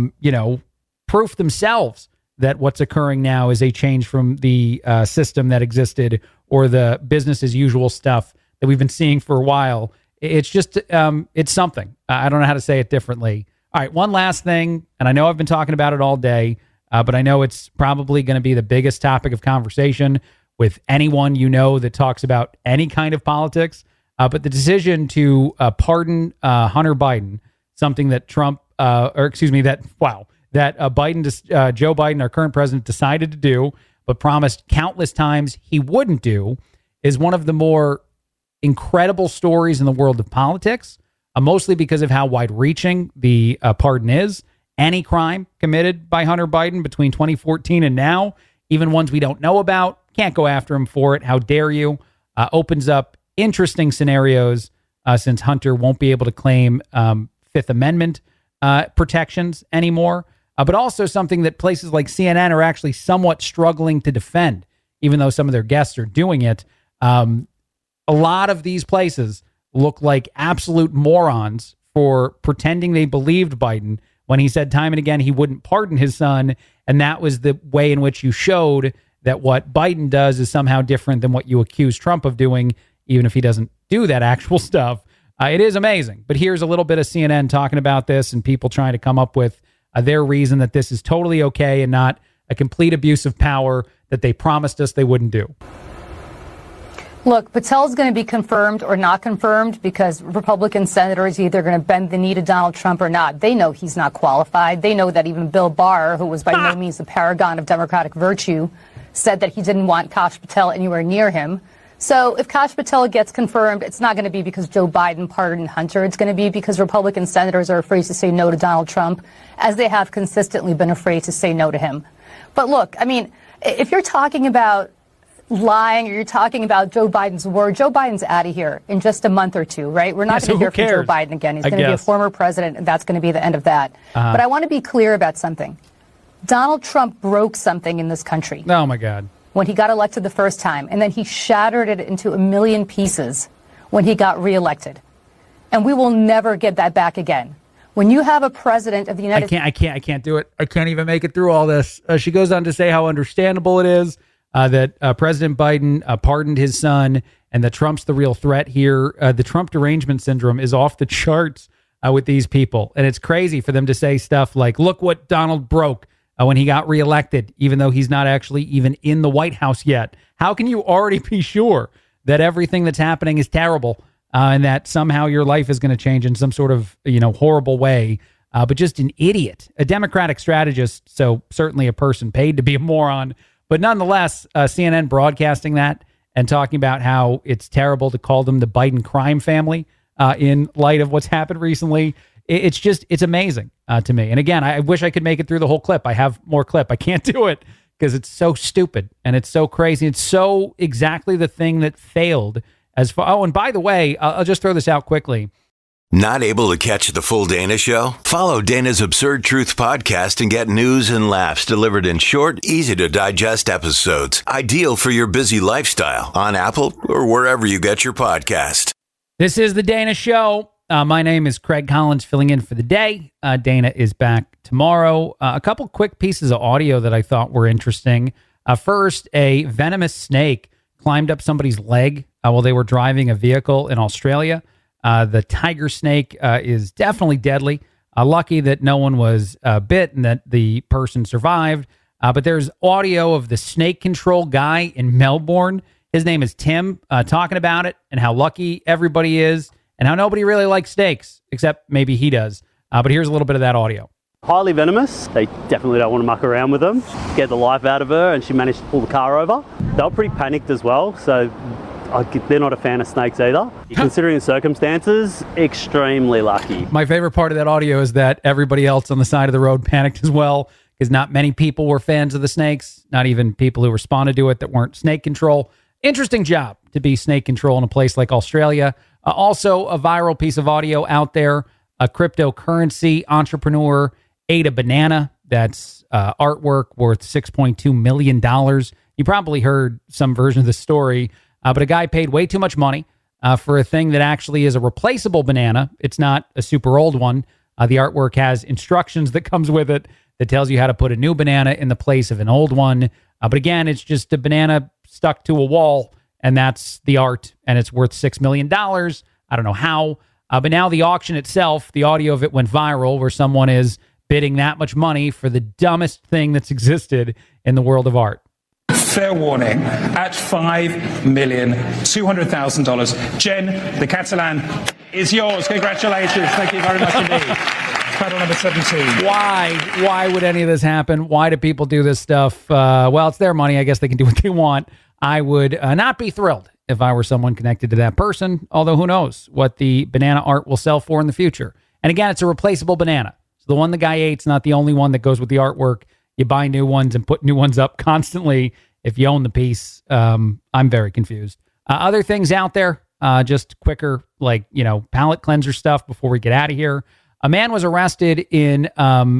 proof themselves that what's occurring now is a change from the system that existed or the business as usual stuff that we've been seeing for a while. It's just, it's something. I don't know how to say it differently. All right, one last thing, and I know I've been talking about it all day, but I know it's probably going to be the biggest topic of conversation with anyone that talks about any kind of politics. But the decision to pardon Hunter Biden, something that Joe Biden, our current president, decided to do, but promised countless times he wouldn't do, is one of the more incredible stories in the world of politics, mostly because of how wide-reaching the pardon is. Any crime committed by Hunter Biden between 2014 and now, even ones we don't know about, can't go after him for it. How dare you? Opens up interesting scenarios since Hunter won't be able to claim Fifth Amendment protections anymore, but also something that places like CNN are actually somewhat struggling to defend, even though some of their guests are doing it. A lot of these places look like absolute morons for pretending they believed Biden when he said time and again he wouldn't pardon his son, and that was the way in which you showed that what Biden does is somehow different than what you accuse Trump of doing, even if he doesn't do that actual stuff. It is amazing. But here's a little bit of CNN talking about this and people trying to come up with their reason that this is totally okay and not a complete abuse of power that they promised us they wouldn't do. Look, Patel's going to be confirmed or not confirmed because Republican senators are either going to bend the knee to Donald Trump or not. They know he's not qualified. They know that even Bill Barr, who was by no means a paragon of democratic virtue, said that he didn't want Kash Patel anywhere near him. So if Kash Patel gets confirmed, it's not going to be because Joe Biden pardoned Hunter. It's going to be because Republican senators are afraid to say no to Donald Trump, as they have consistently been afraid to say no to him. But look, I mean, if you're talking about lying or you're talking about Joe Biden's word, Joe Biden's out of here in just a month or two, right? We're not going to hear from Joe Biden again. He's going to be a former president, and that's going to be the end of that. But I want to be clear about something. Donald Trump broke something in this country. Oh, my God. When he got elected the first time, and then he shattered it into a million pieces when he got reelected. And we will never get that back again. When you have a president of the United States... I can't do it. I can't even make it through all this. She goes on to say how understandable it is that President Biden pardoned his son and that Trump's the real threat here. The Trump derangement syndrome is off the charts with these people. And it's crazy for them to say stuff like, look what Donald broke when he got reelected, even though he's not actually even in the White House yet. How can you already be sure that everything that's happening is terrible and that somehow your life is going to change in some sort of, horrible way? But just an idiot, a Democratic strategist. So certainly a person paid to be a moron. But nonetheless, CNN broadcasting that and talking about how it's terrible to call them the Biden crime family in light of what's happened recently It's amazing to me. And again, I wish I could make it through the whole clip. I have more clip. I can't do it because it's so stupid and it's so crazy. It's so exactly the thing that failed as far. Oh, and by the way, I'll just throw this out quickly. Not able to catch the full Dana Show? Follow Dana's Absurd Truth podcast and get news and laughs delivered in short, easy-to-digest episodes. Ideal for your busy lifestyle on Apple or wherever you get your podcast. This is the Dana Show. My name is Craig Collins, filling in for the day. Dana is back tomorrow. A couple quick pieces of audio that I thought were interesting. First, a venomous snake climbed up somebody's leg while they were driving a vehicle in Australia. The tiger snake is definitely deadly. Lucky that no one was bit and that the person survived. But there's audio of the snake control guy in Melbourne. His name is Tim, talking about it and how lucky everybody is and how nobody really likes snakes, except maybe he does. But here's a little bit of that audio. Highly venomous. They definitely don't want to muck around with them. Scared the life out of her and she managed to pull the car over. They were pretty panicked as well, so they're not a fan of snakes either. Considering the circumstances, extremely lucky. My favorite part of that audio is that everybody else on the side of the road panicked as well, because not many people were fans of the snakes, not even people who responded to it that weren't snake control. Interesting job to be snake control in a place like Australia. Also, a viral piece of audio out there, a cryptocurrency entrepreneur ate a banana that's artwork worth $6.2 million. You probably heard some version of the story. But a guy paid way too much money for a thing that actually is a replaceable banana. It's not a super old one. The artwork has instructions that comes with it that tells you how to put a new banana in the place of an old one. But again, it's just a banana stuck to a wall, and that's the art, and it's worth $6 million. I don't know how. But now the auction itself, the audio of it went viral, where someone is bidding that much money for the dumbest thing that's existed in the world of art. Fair warning, at $5,200,000. Jen, the Catalan is yours. Congratulations. Thank you very much indeed. Paddle number 17. Why would any of this happen? Why do people do this stuff? Well, it's their money. I guess they can do what they want. I would not be thrilled if I were someone connected to that person, although who knows what the banana art will sell for in the future. And again, it's a replaceable banana. So the one the guy ate's not the only one that goes with the artwork. You buy new ones and put new ones up constantly if you own the piece. I'm very confused. Other things out there, just quicker, like, palate cleanser stuff before we get out of here. A man was arrested in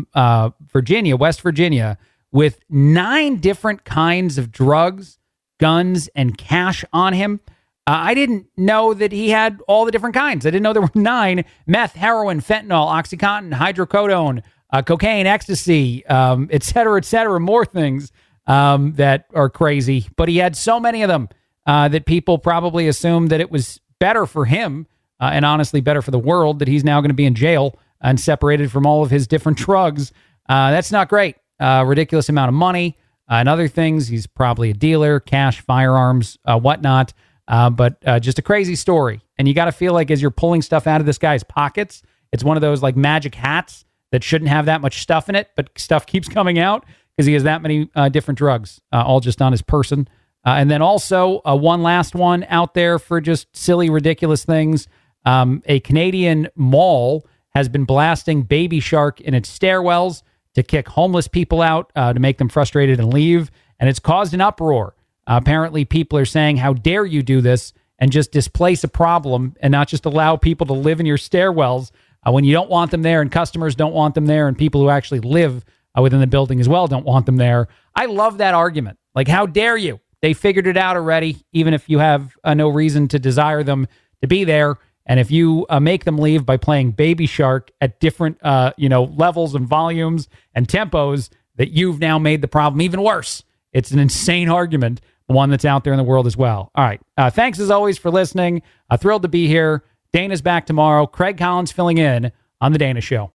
Virginia, West Virginia, with 9 different kinds of drugs, guns, and cash on him. I didn't know that he had all the different kinds. I didn't know there were 9: meth, heroin, fentanyl, OxyContin, hydrocodone, cocaine, ecstasy, et cetera, more things that are crazy. But he had so many of them that people probably assumed that it was better for him and honestly better for the world that he's now going to be in jail and separated from all of his different drugs. That's not great. Ridiculous amount of money and other things. He's probably a dealer, cash, firearms, whatnot. But just a crazy story. And you got to feel like as you're pulling stuff out of this guy's pockets, it's one of those like magic hats that shouldn't have that much stuff in it, but stuff keeps coming out because he has that many different drugs, all just on his person. And then also one last one out there for just silly, ridiculous things. A Canadian mall has been blasting Baby Shark in its stairwells to kick homeless people out, to make them frustrated and leave. And it's caused an uproar. Apparently, people are saying, how dare you do this and just displace a problem and not just allow people to live in your stairwells when you don't want them there and customers don't want them there and people who actually live within the building as well don't want them there. I love that argument. Like, how dare you? They figured it out already, even if you have no reason to desire them to be there. And if you make them leave by playing Baby Shark at different levels and volumes and tempos, that you've now made the problem even worse. It's an insane argument, one that's out there in the world as well. All right. Thanks as always for listening. Thrilled to be here. Dana's back tomorrow. Craig Collins filling in on The Dana Show.